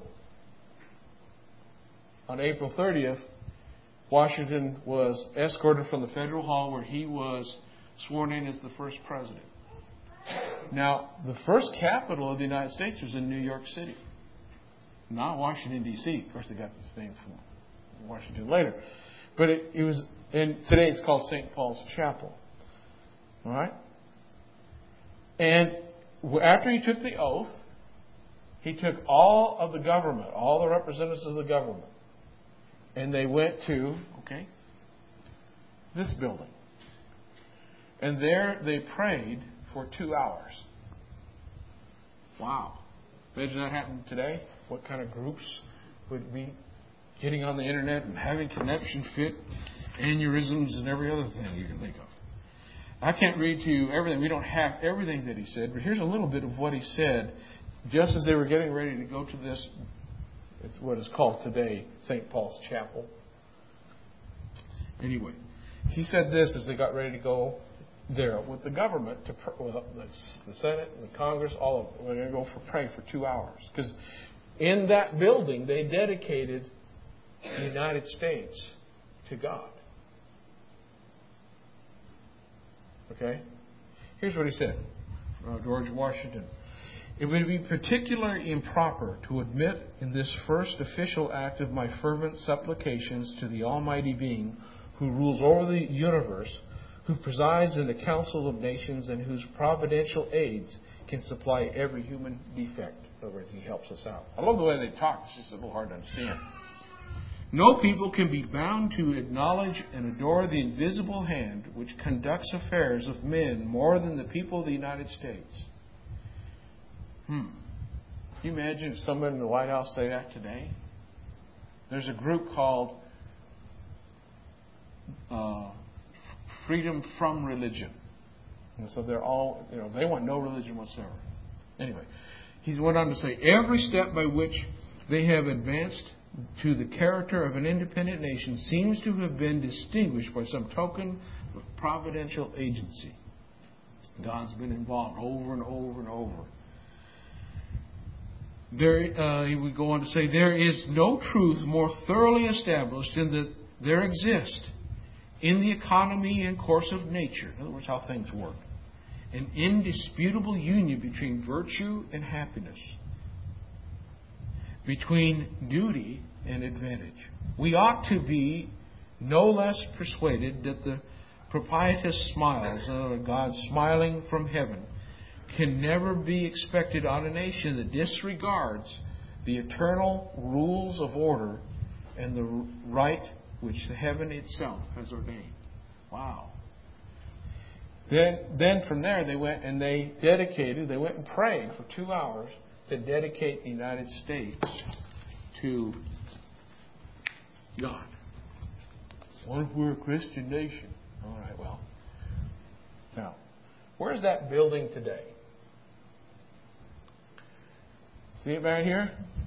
on April 30th, Washington was escorted from the Federal Hall where he was sworn in as the first president. Now, the first capital of the United States was in New York City, not Washington, D.C. Of course, they got this name from Washington later. But it was, and today it's called St. Paul's Chapel. All right? And after he took the oath, he took all of the government, all the representatives of the government, and they went to, this building. And there they prayed for 2 hours. Wow. Imagine that happened today. What kind of groups would be getting on the internet and having connection fit, aneurysms and every other thing you can think of. I can't read to you everything. We don't have everything that he said, but here's a little bit of what he said just as they were getting ready to go to this, it's what is called today St. Paul's Chapel. Anyway, he said this as they got ready to go there with the government, with the Senate, the Congress, all of them. We're going to go pray for 2 hours. Because in that building, they dedicated the United States to God. Okay? Here's what he said, George Washington. It would be particularly improper to admit in this first official act of my fervent supplications to the Almighty Being who rules over the universe, who presides in the council of nations, and whose providential aids can supply every human defect. In other words, he helps us out. I love the way they talk. It's just a little hard to understand. No people can be bound to acknowledge and adore the invisible hand which conducts affairs of men more than the people of the United States. Can you imagine if someone in the White House say that today? There's a group called Freedom from Religion. And so they're all, they want no religion whatsoever. Anyway, he went on to say, every step by which they have advanced to the character of an independent nation seems to have been distinguished by some token of providential agency. God's been involved over and over and over. He would go on to say, there is no truth more thoroughly established than that there exists in the economy and course of nature, in other words, how things work, an indisputable union between virtue and happiness, between duty and advantage. We ought to be no less persuaded that the propitious smiles of God smiling from heaven can never be expected on a nation that disregards the eternal rules of order and the right which the heaven itself has ordained. Wow. Then from there they went and they went and prayed for 2 hours to dedicate the United States to God. What if we're a Christian nation? All right, well. Now, where's that building today? See it right here?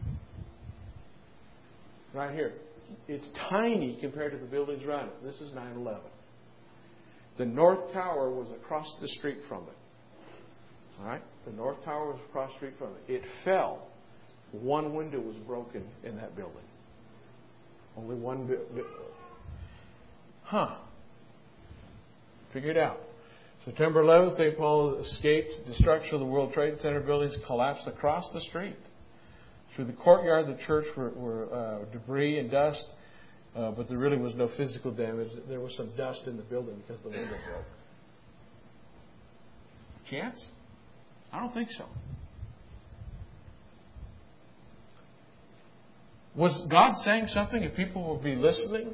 Right here. It's tiny compared to the buildings around it. This is 9/11. The North Tower was across the street from it. All right? The North Tower was across the street from it. It fell. One window was broken in that building. Only one. Figure it out. September 11th, St. Paul escaped destruction of the World Trade Center buildings, collapsed across the street. Through the courtyard of the church were debris and dust, but there really was no physical damage. There was some dust in the building because the window broke. Chance? I don't think so. Was God saying something if people would be listening?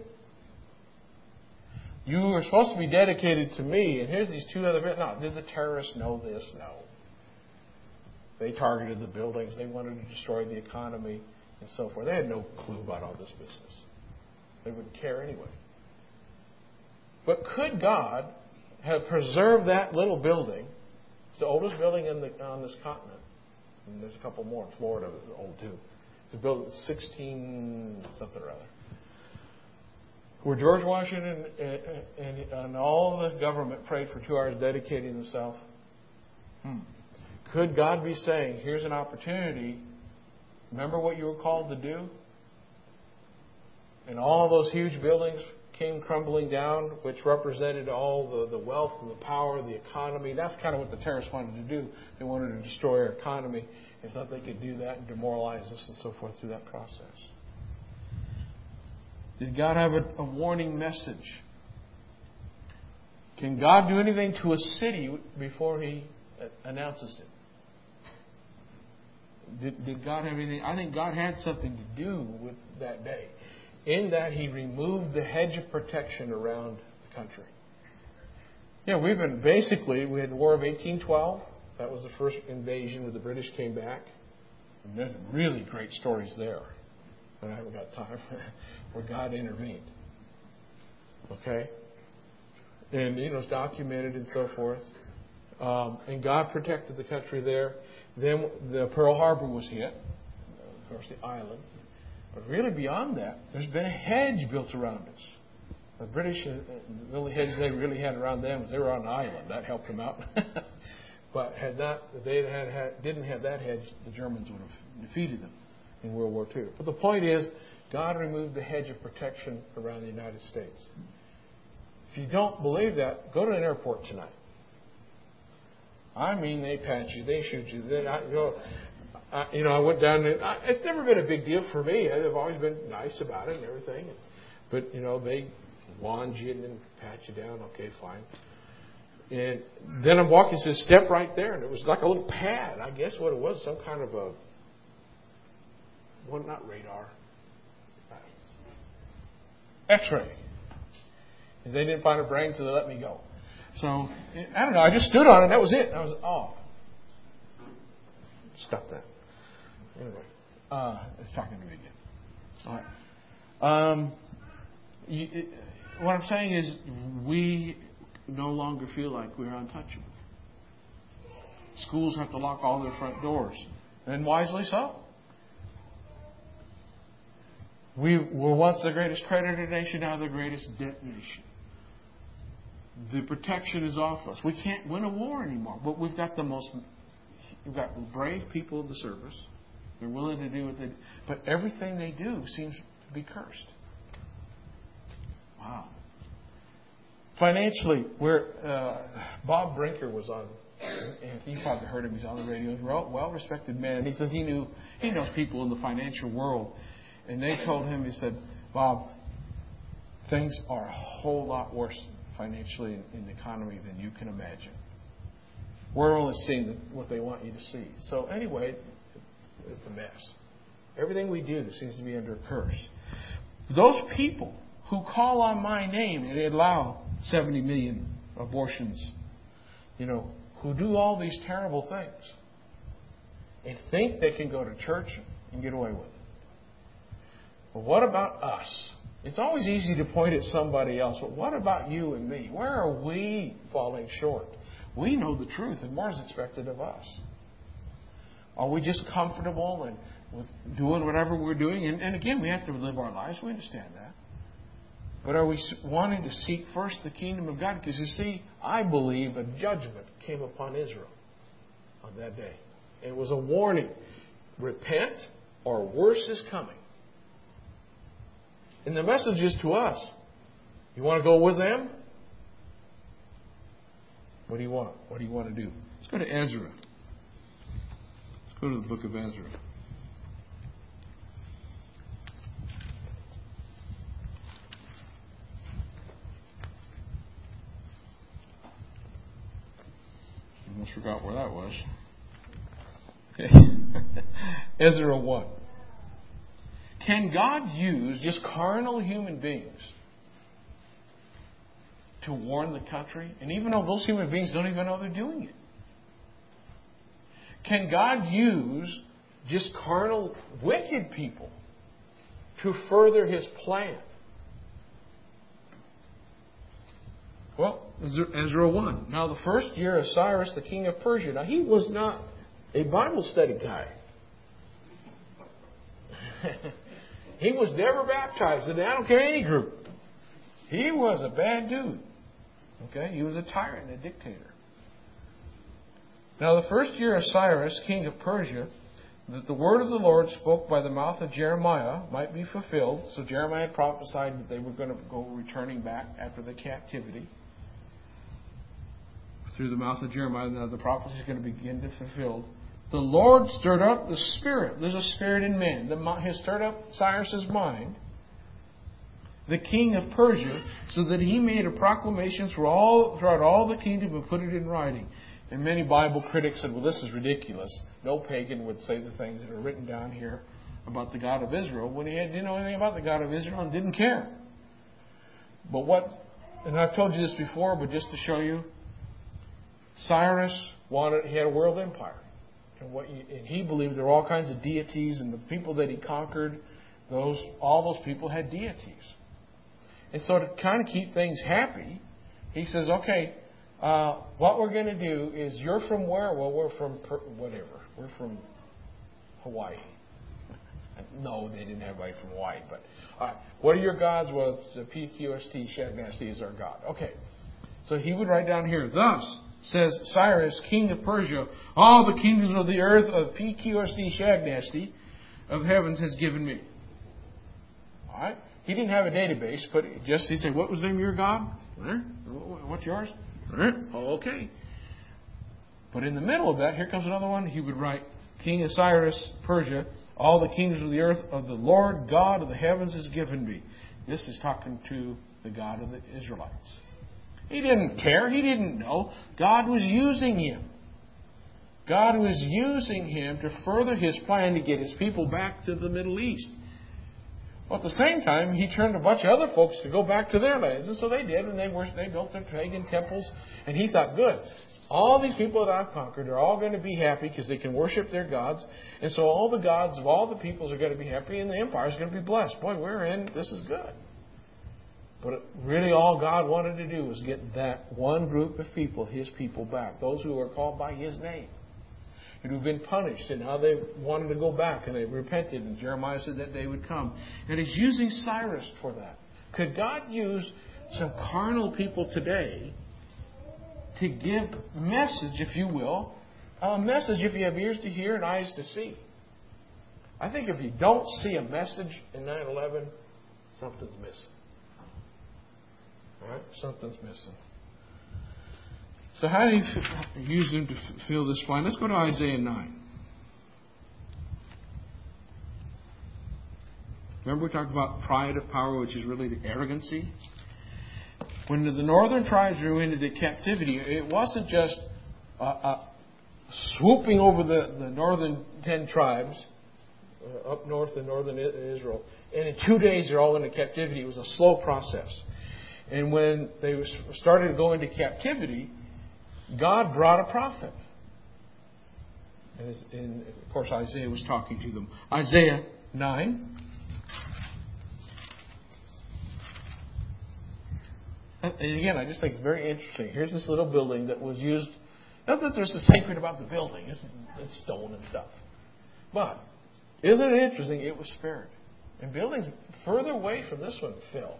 You were supposed to be dedicated to me, and here's these 2 other... No, did the terrorists know this? No. They targeted the buildings. They wanted to destroy the economy and so forth. They had no clue about all this business. They wouldn't care anyway. But could God have preserved that little building? It's the oldest building on this continent. And there's a couple more in Florida that are old too. It's a building 16 something or other. Where George Washington and all the government prayed for 2 hours dedicating themselves. Could God be saying, here's an opportunity. Remember what you were called to do? And all those huge buildings came crumbling down, which represented all the wealth and the power, the economy. That's kind of what the terrorists wanted to do. They wanted to destroy our economy. They thought they could do that and demoralize us and so forth through that process. Did God have a warning message? Can God do anything to a city before He announces it? Did God have anything? I think God had something to do with that day. In that He removed the hedge of protection around the country. Yeah, we had the War of 1812. That was the first invasion where the British came back. And there's really great stories there. But I haven't got time where God intervened. Okay? And, it's documented and so forth. And God protected the country there. Then the Pearl Harbor was hit. Of course, the island. But really beyond that, there's been a hedge built around us. The British, the only hedge they really had around them was they were on an island. That helped them out. But didn't have that hedge, the Germans would have defeated them in World War II. But the point is, God removed the hedge of protection around the United States. If you don't believe that, go to an airport tonight. I mean, they pat you, they shoot you. I went down there. It's never been a big deal for me. They've always been nice about it and everything. But, they wand you and then pat you down. Okay, fine. And then I'm walking, it says, step right there. And it was like a little pad. I guess what it was, some kind of not radar. X-ray. And they didn't find a brain, so they let me go. So, I don't know. I just stood on it. That was it. And I was, stop that. Anyway, it's talking to me again. All right. What I'm saying is we no longer feel like we're untouchable. Schools have to lock all their front doors. And wisely so. We were once the greatest creditor nation, now the greatest debt nation. The protection is off us. We can't win a war anymore. But we've got brave people in the service. They're willing to do what they do. But everything they do seems to be cursed. Wow. Financially, Bob Brinker was on. You probably heard him. He's on the radio. He's a well-respected man. And he says he knows people in the financial world. And they told him, he said, Bob, things are a whole lot worse financially in the economy than you can imagine. We're only seeing what they want you to see. So anyway, it's a mess. Everything we do seems to be under a curse. Those people who call on my name and they allow 70 million abortions who do all these terrible things and think they can go to church and get away with it. But what about us? It's always easy to point at somebody else, but what about you and me? Where are we falling short? We know the truth, and more is expected of us. Are we just comfortable and with doing whatever we're doing? And again, we have to live our lives. We understand that. But are we wanting to seek first the kingdom of God? Because you see, I believe a judgment came upon Israel on that day. It was a warning. Repent, or worse is coming. And the message is to us. You want to go with them? What do you want? What do you want to do? Let's go to Ezra. Let's go to the book of Ezra. Almost forgot where that was. Okay. Ezra 1. Can God use just carnal human beings to warn the country? And even though those human beings don't even know they're doing it. Can God use just carnal, wicked people to further His plan? Well, Ezra 1. Now the first year of Cyrus, the king of Persia. Now he was not a Bible study guy. He was never baptized in I don't care any group. He was a bad dude. Okay? He was a tyrant, a dictator. Now the first year of Cyrus, king of Persia, that the word of the Lord spoke by the mouth of Jeremiah might be fulfilled. So Jeremiah had prophesied that they were going to go returning back after the captivity. Through the mouth of Jeremiah, now the prophecy is going to begin to fulfill. The Lord stirred up the spirit. There's a spirit in man. He stirred up Cyrus's mind, the king of Persia, so that he made a proclamation throughout all the kingdom and put it in writing. And many Bible critics said, well, this is ridiculous. No pagan would say the things that are written down here about the God of Israel when he didn't know anything about the God of Israel and didn't care. But and I've told you this before, but just to show you, Cyrus he had a world empire. And he believed there were all kinds of deities, and the people that he conquered, all those people had deities. And so to kind of keep things happy, he says, okay, what we're going to do is, you're from where? Well, we're from whatever. We're from Hawaii. No, they didn't have anybody from Hawaii. But all right, what are your gods? Well, it's the PQST, Shagnasti is our god. Okay, so he would write down here, thus says Cyrus, king of Persia, all the kingdoms of the earth of PQST, Shagnasti of heavens has given me. All right. He didn't have a database, but he said, what was the name of your God? What's yours? Oh, okay. But in the middle of that, here comes another one. He would write, King of Cyrus, Persia, all the kingdoms of the earth of the Lord God of the heavens has given me. This is talking to the God of the Israelites. He didn't care. He didn't know. God was using him. God was using him to further His plan to get His people back to the Middle East. Well, at the same time, He turned a bunch of other folks to go back to their lands. And so they did, and they built their pagan temples. And he thought, good, all these people that I've conquered are all going to be happy because they can worship their gods. And so all the gods of all the peoples are going to be happy, and the empire is going to be blessed. Boy, this is good. But really all God wanted to do was get that one group of people, His people, back. Those who were called by His name. And who've been punished. And now they wanted to go back. And they repented. And Jeremiah said that day would come. And He's using Cyrus for that. Could God use some carnal people today to give a message, if you will, a message if you have ears to hear and eyes to see? I think if you don't see a message in 9/11, something's missing. All right? Something's missing. So how do you use them to fill this plan? Let's go to Isaiah 9. Remember we talked about pride of power, which is really the arrogancy? When the northern tribes were into the captivity, it wasn't just swooping over the northern 10 tribes up north in northern Israel. And in 2 days they're all into captivity. It was a slow process. And when they started to go into captivity, God brought a prophet. And of course, Isaiah was talking to them. Isaiah 9. And again, I just think it's very interesting. Here's this little building that was used. Not that there's a sacred about the building. It's stone and stuff. But isn't it interesting? It was spared. And buildings further away from this one fell.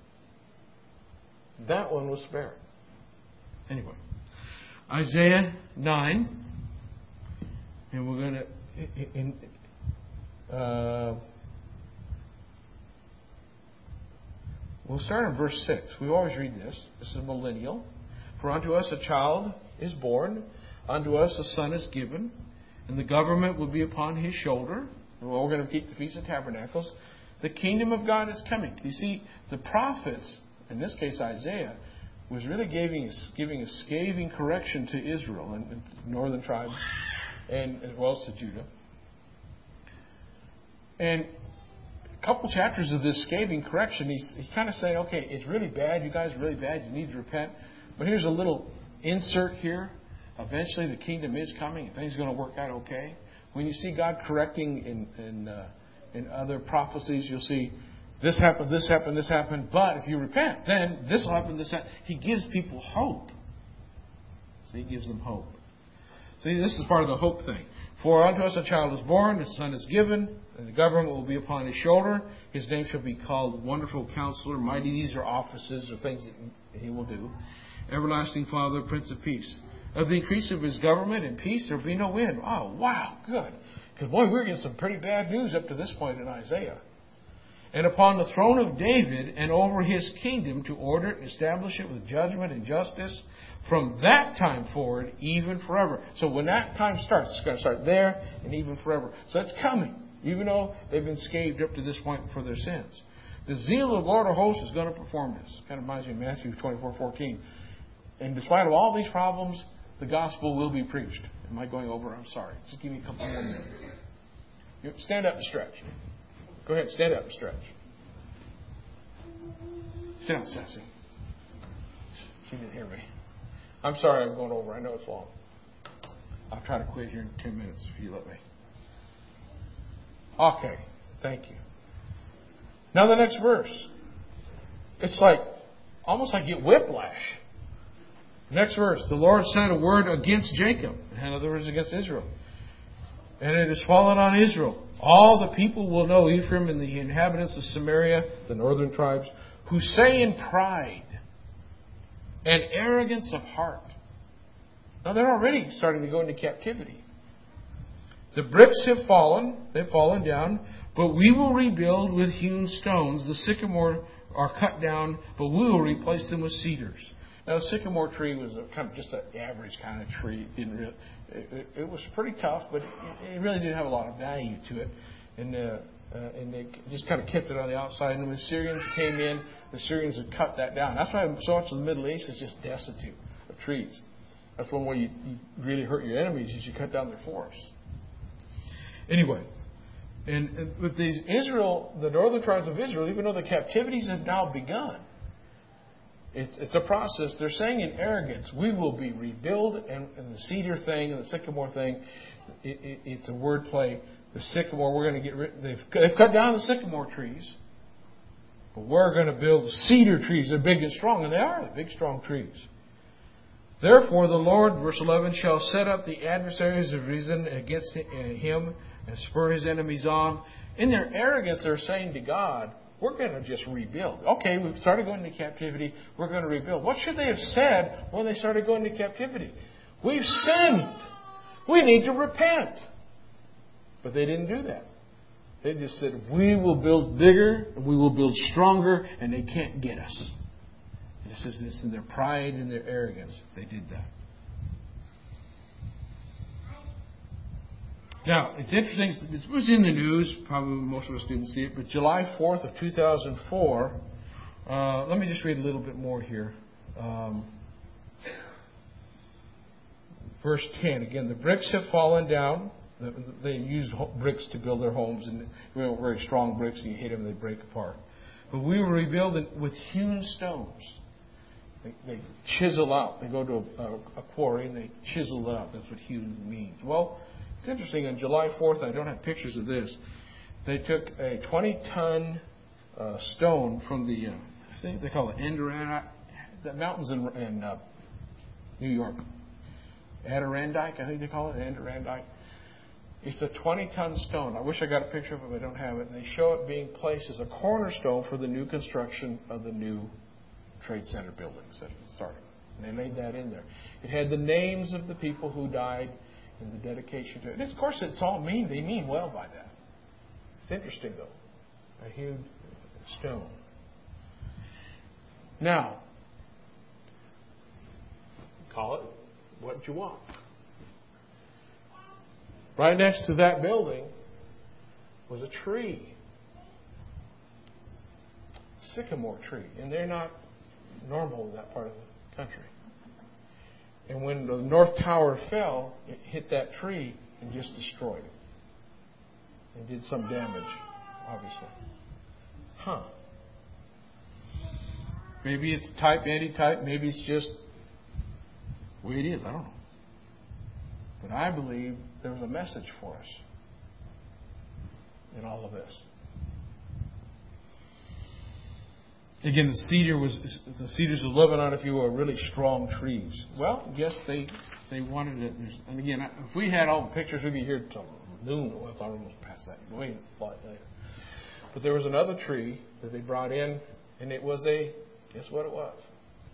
That one was spared. Anyway, Isaiah 9. And we're going to... we'll start in verse 6. We always read this. This is millennial. For unto us a child is born, unto us a son is given, and the government will be upon his shoulder. And we're going to keep the Feast of Tabernacles. The kingdom of God is coming. You see, the prophets, in this case Isaiah, was really giving a scathing correction to Israel and the northern tribes, and as well as to Judah. And a couple chapters of this scathing correction, he's kind of saying, okay, it's really bad. You guys are really bad. You need to repent. But here's a little insert here. Eventually the kingdom is coming and things are going to work out okay. When you see God correcting in other prophecies, you'll see this happened, this happened, this happened. But if you repent, then this will happen, this happen. He gives people hope. So he gives them hope. See, this is part of the hope thing. For unto us a child is born, a son is given, and the government will be upon his shoulder. His name shall be called Wonderful Counselor, Mighty. These are offices or things that he will do. Everlasting Father, Prince of Peace. Of the increase of his government and peace there will be no end. Oh, wow, good. Because, boy, we're getting some pretty bad news up to this point in Isaiah. And upon the throne of David and over his kingdom to order it and establish it with judgment and justice from that time forward, even forever. So when that time starts, it's going to start there and even forever. So it's coming, even though they've been scathed up to this point for their sins. The zeal of the Lord of hosts is going to perform this. Kind of reminds me of Matthew 24:14. And despite of all these problems, the gospel will be preached. Am I going over? I'm sorry. Just give me a couple more minutes. Stand up and stretch. Go ahead, stand up and stretch. Sit down, Sassy. She didn't hear me. I'm sorry I'm going over. I know it's long. I'll try to quit here in 10 minutes if you let me. Okay. Thank you. Now the next verse. It's like, almost like you get whiplash. Next verse. The Lord sent a word against Jacob. In other words, against Israel. And it has fallen on Israel. All the people will know Ephraim and the inhabitants of Samaria, the northern tribes, who say in pride and arrogance of heart. Now they're already starting to go into captivity. The bricks have fallen, they've fallen down, but we will rebuild with hewn stones. The sycamore are cut down, but we will replace them with cedars. Now the sycamore tree was kind of just an average kind of tree. It was pretty tough, but it really didn't have a lot of value to it. And they just kind of kept it on the outside. And when the Syrians came in, the Syrians had cut that down. That's why so much of the Middle East is just destitute of trees. That's one way you really hurt your enemies is you cut down their forests. Anyway, and with these Israel, the northern tribes of Israel, even though the captivities have now begun, it's a process. They're saying in arrogance, we will be rebuilt, and the cedar thing and the sycamore thing, it's a wordplay. The sycamore, we're going to get rid. They've cut down the sycamore trees, but we're going to build cedar trees. They're big and strong, and they are the big, strong trees. Therefore, the Lord, verse 11, shall set up the adversaries of reason against him and spur his enemies on. In their arrogance, they're saying to God, we're going to just rebuild. Okay, we've started going into captivity. We're going to rebuild. What should they have said when they started going into captivity? We've sinned. We need to repent. But they didn't do that. They just said, we will build bigger, and we will build stronger, and they can't get us. And it says this in their pride and their arrogance. They did that. Now, it's interesting. This was in the news. Probably most of us didn't see it. But July 4th of 2004, let me just read a little bit more here. Verse 10. Again, the bricks have fallen down. They used bricks to build their homes. And they were very strong bricks. And you hit them, they break apart. But we will rebuild it with hewn stones. They chisel out. They go to a quarry and they chisel it out. That's what hewn means. Well, it's interesting. On July 4th, I don't have pictures of this. They took a 20-ton stone from the, I think they call it Adirondack, the mountains in New York. Adirondack, I think they call it, Adirondack. It's a 20-ton stone. I wish I got a picture of it, but I don't have it. And they show it being placed as a cornerstone for the new construction of the new Trade Center buildings that started. And they laid that in there. It had the names of the people who died and the dedication to it. And of course, it's all they mean well by that. It's interesting, though. A huge stone. Now, call it what you want. Right next to that building was a tree. Sycamore tree. And they're not normal in that part of the country. And when the North Tower fell, it hit that tree and just destroyed it. And did some damage, obviously. Maybe it's type, anti-type. Maybe it's just the way it is. I don't know. But I believe there's a message for us in all of this. Again, the cedars of Lebanon, if you will, are really strong trees. Well, yes, they wanted it. And again, if we had all the pictures, we'd be here till noon. Well, it's almost past that. Wait a lot later. But there was another tree that they brought in, and it was guess what it was?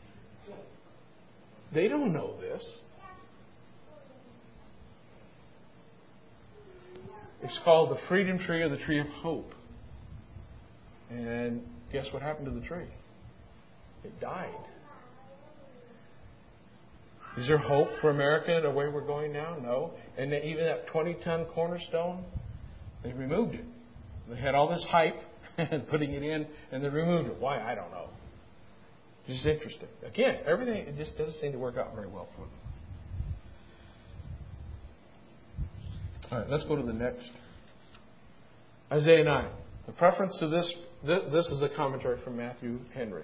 They don't know this. It's called the freedom tree or the tree of hope. And guess what happened to the tree? It died. Is there hope for America the way we're going now? No. And even that 20-ton cornerstone, they removed it. They had all this hype and putting it in, and they removed it. Why? I don't know. It's just interesting. Again, everything, it just doesn't seem to work out very well for them. All right, let's go to the next. Isaiah 9. The preference to this is a commentary from Matthew Henry.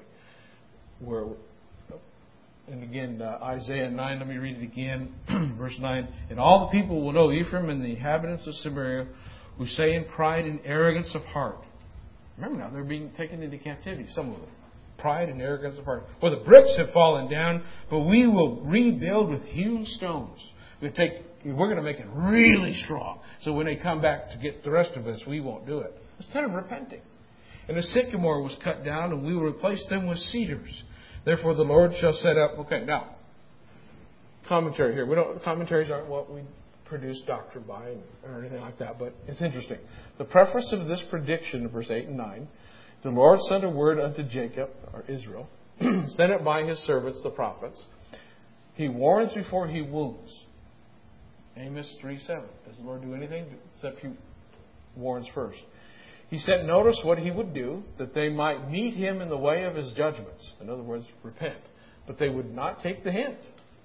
And again, Isaiah 9, let me read it again. Verse 9. And all the people will know Ephraim and the inhabitants of Samaria, who say in pride and arrogance of heart. Remember now, they're being taken into captivity, some of them. Pride and arrogance of heart. Well, the bricks have fallen down, but we will rebuild with hewn stones. We're going to make it really strong. So when they come back to get the rest of us, we won't do it. Instead of repenting. And the sycamore was cut down, and we will replace them with cedars. Therefore the Lord shall set up... Okay, now, commentary here. Commentaries aren't what we produce doctrine by or anything like that, but it's interesting. The preface of this prediction, verse 8 and 9, the Lord sent a word unto Jacob, or Israel, sent it by his servants, the prophets. He warns before he wounds. Amos 3:7. Does the Lord do anything except he warns first? He sent notice what he would do, that they might meet him in the way of his judgments. In other words, repent. But they would not take the hint.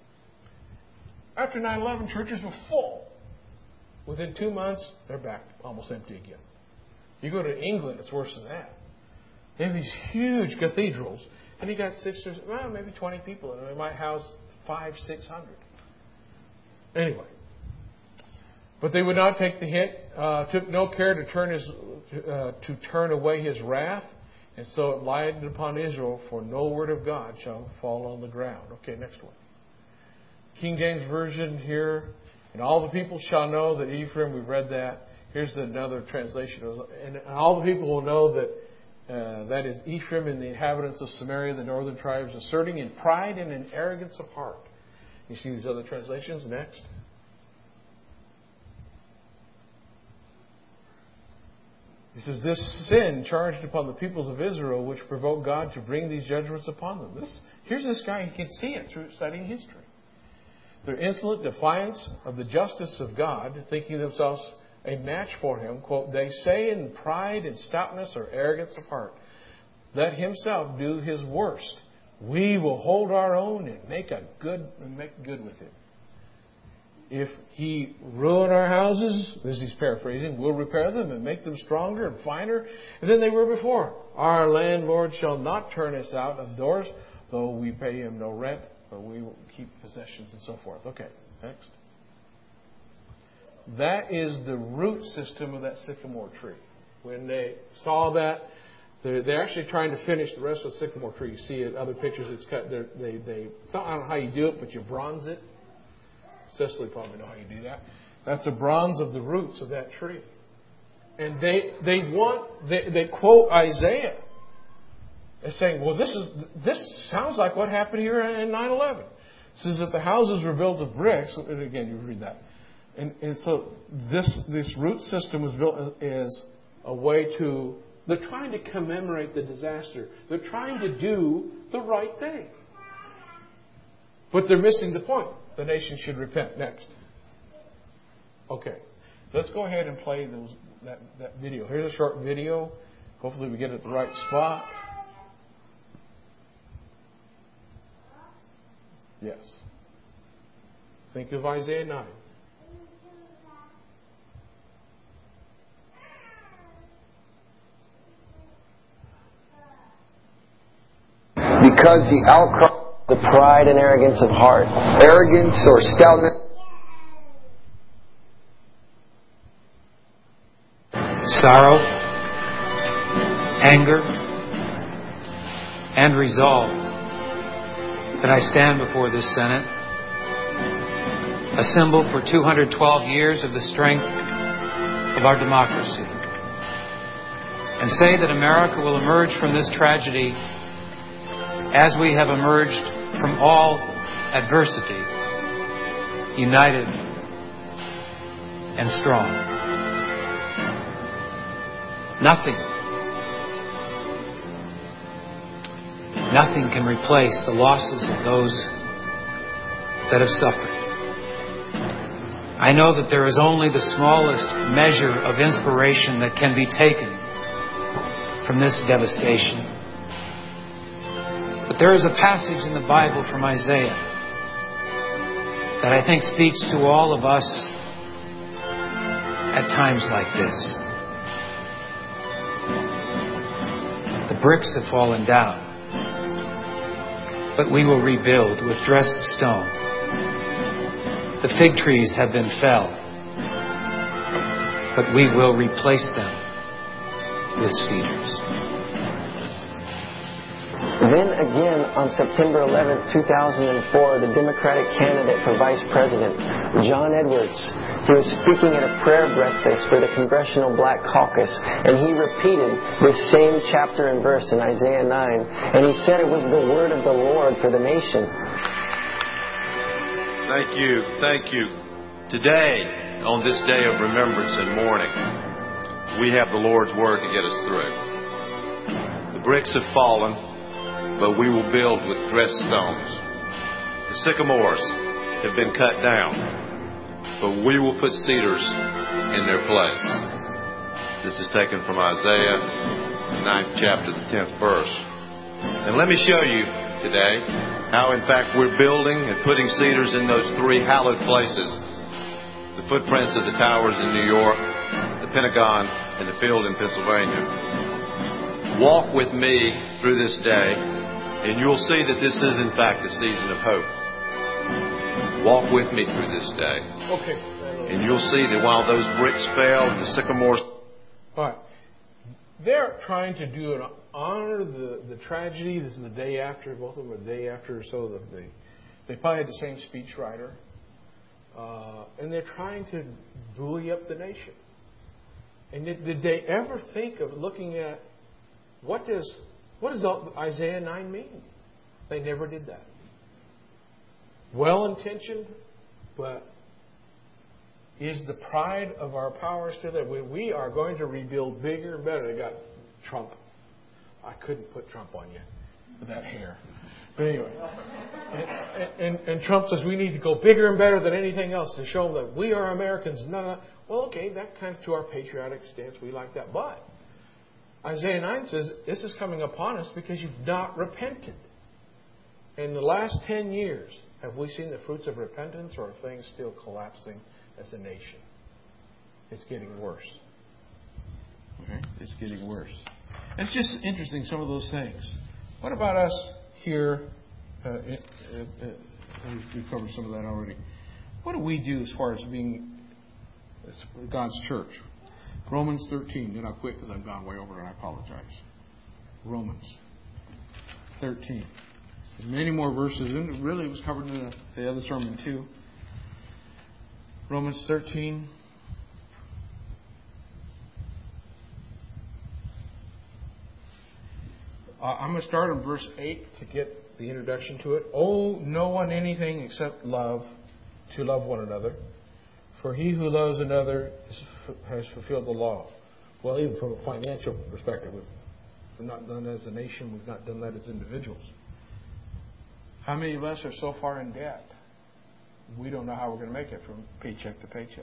After 9/11, churches were full. Within 2 months, they're back almost empty again. You go to England, it's worse than that. They have these huge cathedrals, and you got maybe 20 people, and they might house 500-600. Anyway. But they would not take the hint, took no care to turn away his wrath, and so it lighted upon Israel, for no word of God shall fall on the ground. Okay, next one. King James Version here, and all the people shall know that Ephraim, we've read that. Here's another translation. And all the people will know that that is Ephraim and the inhabitants of Samaria, the northern tribes, asserting in pride and in arrogance of heart. You see these other translations? Next. He says, this sin charged upon the peoples of Israel, which provoked God to bring these judgments upon them. Here's this guy, he can see it through studying history. Their insolent defiance of the justice of God, thinking themselves a match for him, quote, they say in pride and stoutness or arrogance of heart, let himself do his worst. We will hold our own and make good with him. If he ruin our houses, this is paraphrasing, we'll repair them and make them stronger and finer than they were before. Our landlord shall not turn us out of doors, though we pay him no rent, but we will keep possessions and so forth. Okay, next. That is the root system of that sycamore tree. When they saw that, they're actually trying to finish the rest of the sycamore tree. You see it, other pictures, it's cut. I don't know how you do it, but you bronze it. Cecily probably know how you do that. That's a bronze of the roots of that tree. And they quote Isaiah as saying, well, this sounds like what happened here in 9/11. It says that the houses were built of bricks. And again, you read that. And so this root system was built as a way to... They're trying to commemorate the disaster. They're trying to do the right thing. But they're missing the point. The nation should repent. Next. Okay. Let's go ahead and play that video. Here's a short video. Hopefully we get it at the right spot. Yes. Think of Isaiah 9. Because the outcry, the pride and arrogance of heart, arrogance or stoutness, sorrow, anger, and resolve that I stand before this Senate, a symbol for 212 years of the strength of our democracy, and say that America will emerge from this tragedy as we have emerged from all adversity, united and strong. Nothing can replace the losses of those that have suffered. I know that there is only the smallest measure of inspiration that can be taken from this devastation. But there is a passage in the Bible from Isaiah that I think speaks to all of us at times like this. The bricks have fallen down, but we will rebuild with dressed stone. The fig trees have been felled, but we will replace them with cedars. Then again, on September 11, 2004, the Democratic candidate for Vice President, John Edwards, he was speaking at a prayer breakfast for the Congressional Black Caucus, and he repeated this same chapter and verse in Isaiah 9, and he said it was the word of the Lord for the nation. Thank you. Today, on this day of remembrance and mourning, we have the Lord's word to get us through. The bricks have fallen, but we will build with dressed stones. The sycamores have been cut down, but we will put cedars in their place. This is taken from Isaiah, the 9th chapter, the 10th verse. And let me show you today how, in fact, we're building and putting cedars in those three hallowed places. The footprints of the towers in New York, the Pentagon, and the field in Pennsylvania. Walk with me through this day, and you'll see that this is, in fact, a season of hope. Walk with me through this day. Okay. And you'll see that while those bricks fell, the sycamores... All right. They're trying to do an honor the tragedy. This is the day after. Both of them are the day after or so. They probably had the same speechwriter. And they're trying to bully up the nation. And did they ever think of looking at what does Isaiah 9 mean? They never did that. Well-intentioned, but is the pride of our power still there? We are going to rebuild bigger and better. They got Trump. I couldn't put Trump on you with that hair. But anyway. And Trump says we need to go bigger and better than anything else to show them that we are Americans. No. Well, okay, that kind of to our patriotic stance. We like that. But Isaiah 9 says this is coming upon us because you've not repented. In the last 10 years, have we seen the fruits of repentance, or are things still collapsing as a nation? It's getting worse. Okay? It's getting worse. And it's just interesting, some of those things. What about us here we've covered some of that already. What do we do as far as being God's church? Romans 13. Then I'll quit because I've gone way over and I apologize. Romans 13. There's many more verses. And it really was covered in the other sermon too. Romans 13. I'm going to start in verse 8 to get the introduction to it. Owe no one anything except love, to love one another. For he who loves another has fulfilled the law. Well, even from a financial perspective, we've not done that as a nation. We've not done that as individuals. How many of us are so far in debt? We don't know how we're going to make it from paycheck to paycheck.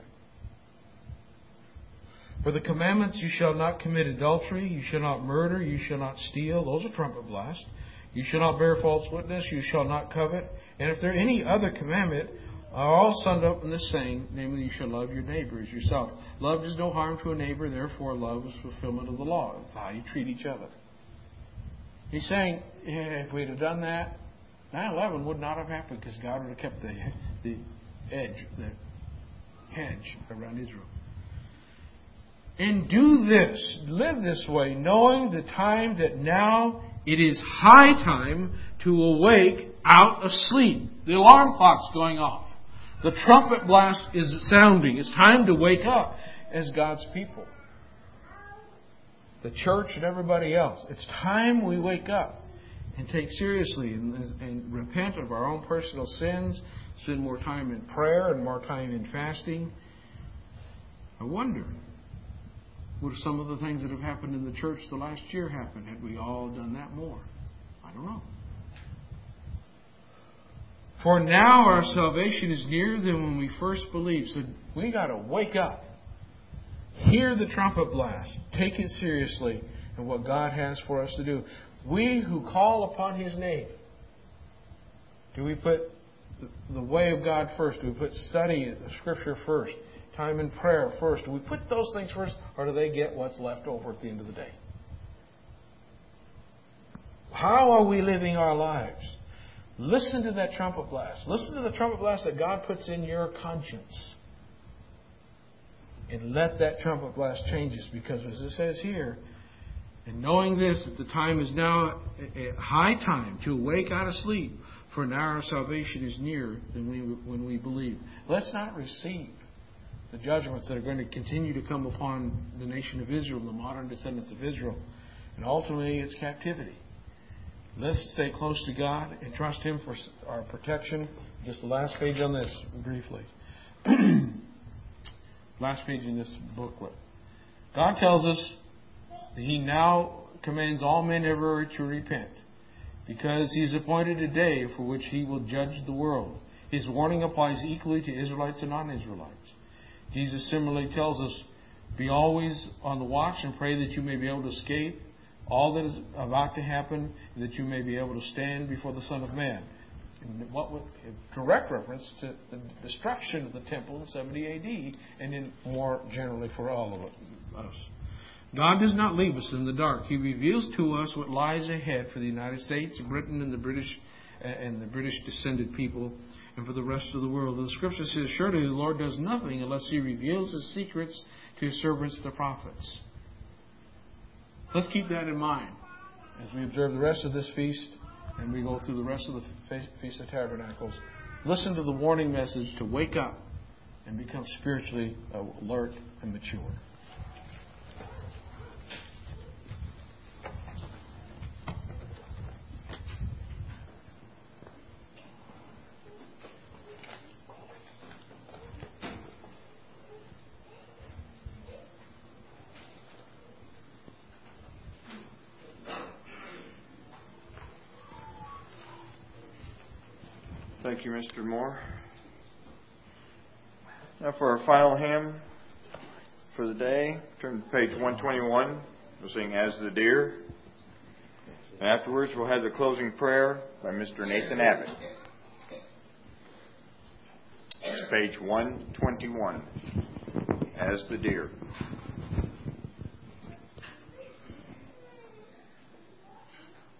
For the commandments, you shall not commit adultery, you shall not murder, you shall not steal. Those are trumpet blasts. You shall not bear false witness, you shall not covet. And if there any other commandment, are all summed up in this saying, namely, you shall love your neighbor as yourself. Love does no harm to a neighbor, therefore love is fulfillment of the law. It's how you treat each other. He's saying, if we'd have done that, 9/11 would not have happened because God would have kept the hedge around Israel. And do this, live this way, knowing the time that now it is high time to awake out of sleep. The alarm clock's going off. The trumpet blast is sounding. It's time to wake up as God's people. The church and everybody else. It's time we wake up and take seriously and repent of our own personal sins, spend more time in prayer and more time in fasting. I wonder, would some of the things that have happened in the church the last year happen had we all done that more? I don't know. For now our salvation is nearer than when we first believed. So we got to wake up. Hear the trumpet blast. Take it seriously and what God has for us to do. We who call upon His name. Do we put the way of God first? Do we put study of Scripture first? Time in prayer first? Do we put those things first, or do they get what's left over at the end of the day? How are we living our lives? Listen to that trumpet blast. Listen to the trumpet blast that God puts in your conscience. And let that trumpet blast change us. Because as it says here, and knowing this, that the time is now a high time to awake out of sleep, for now our salvation is nearer than when we believe. Let's not receive the judgments that are going to continue to come upon the nation of Israel, the modern descendants of Israel, and ultimately its captivity. Let's stay close to God and trust Him for our protection. Just the last page on this, briefly. Last page in this booklet. God tells us that He now commands all men everywhere to repent, because He's appointed a day for which He will judge the world. His warning applies equally to Israelites and non-Israelites. Jesus similarly tells us, be always on the watch and pray that you may be able to escape all that is about to happen, and that you may be able to stand before the Son of Man. And what would a direct reference to the destruction of the temple in 70 A.D. and in more generally for all of us. God does not leave us in the dark. He reveals to us what lies ahead for the United States, Britain, and the British descended people, and for the rest of the world. And the Scripture says, surely the Lord does nothing unless He reveals His secrets to His servants, the prophets. Let's keep that in mind as we observe the rest of this feast and we go through the rest of the Feast of Tabernacles. Listen to the warning message to wake up and become spiritually alert and mature. Thank you, Mr. Moore. Now for our final hymn for the day, turn to page 121. We'll sing As the Deer. And afterwards we'll have the closing prayer by Mr. Nathan Abbott. Page 121. As the Deer.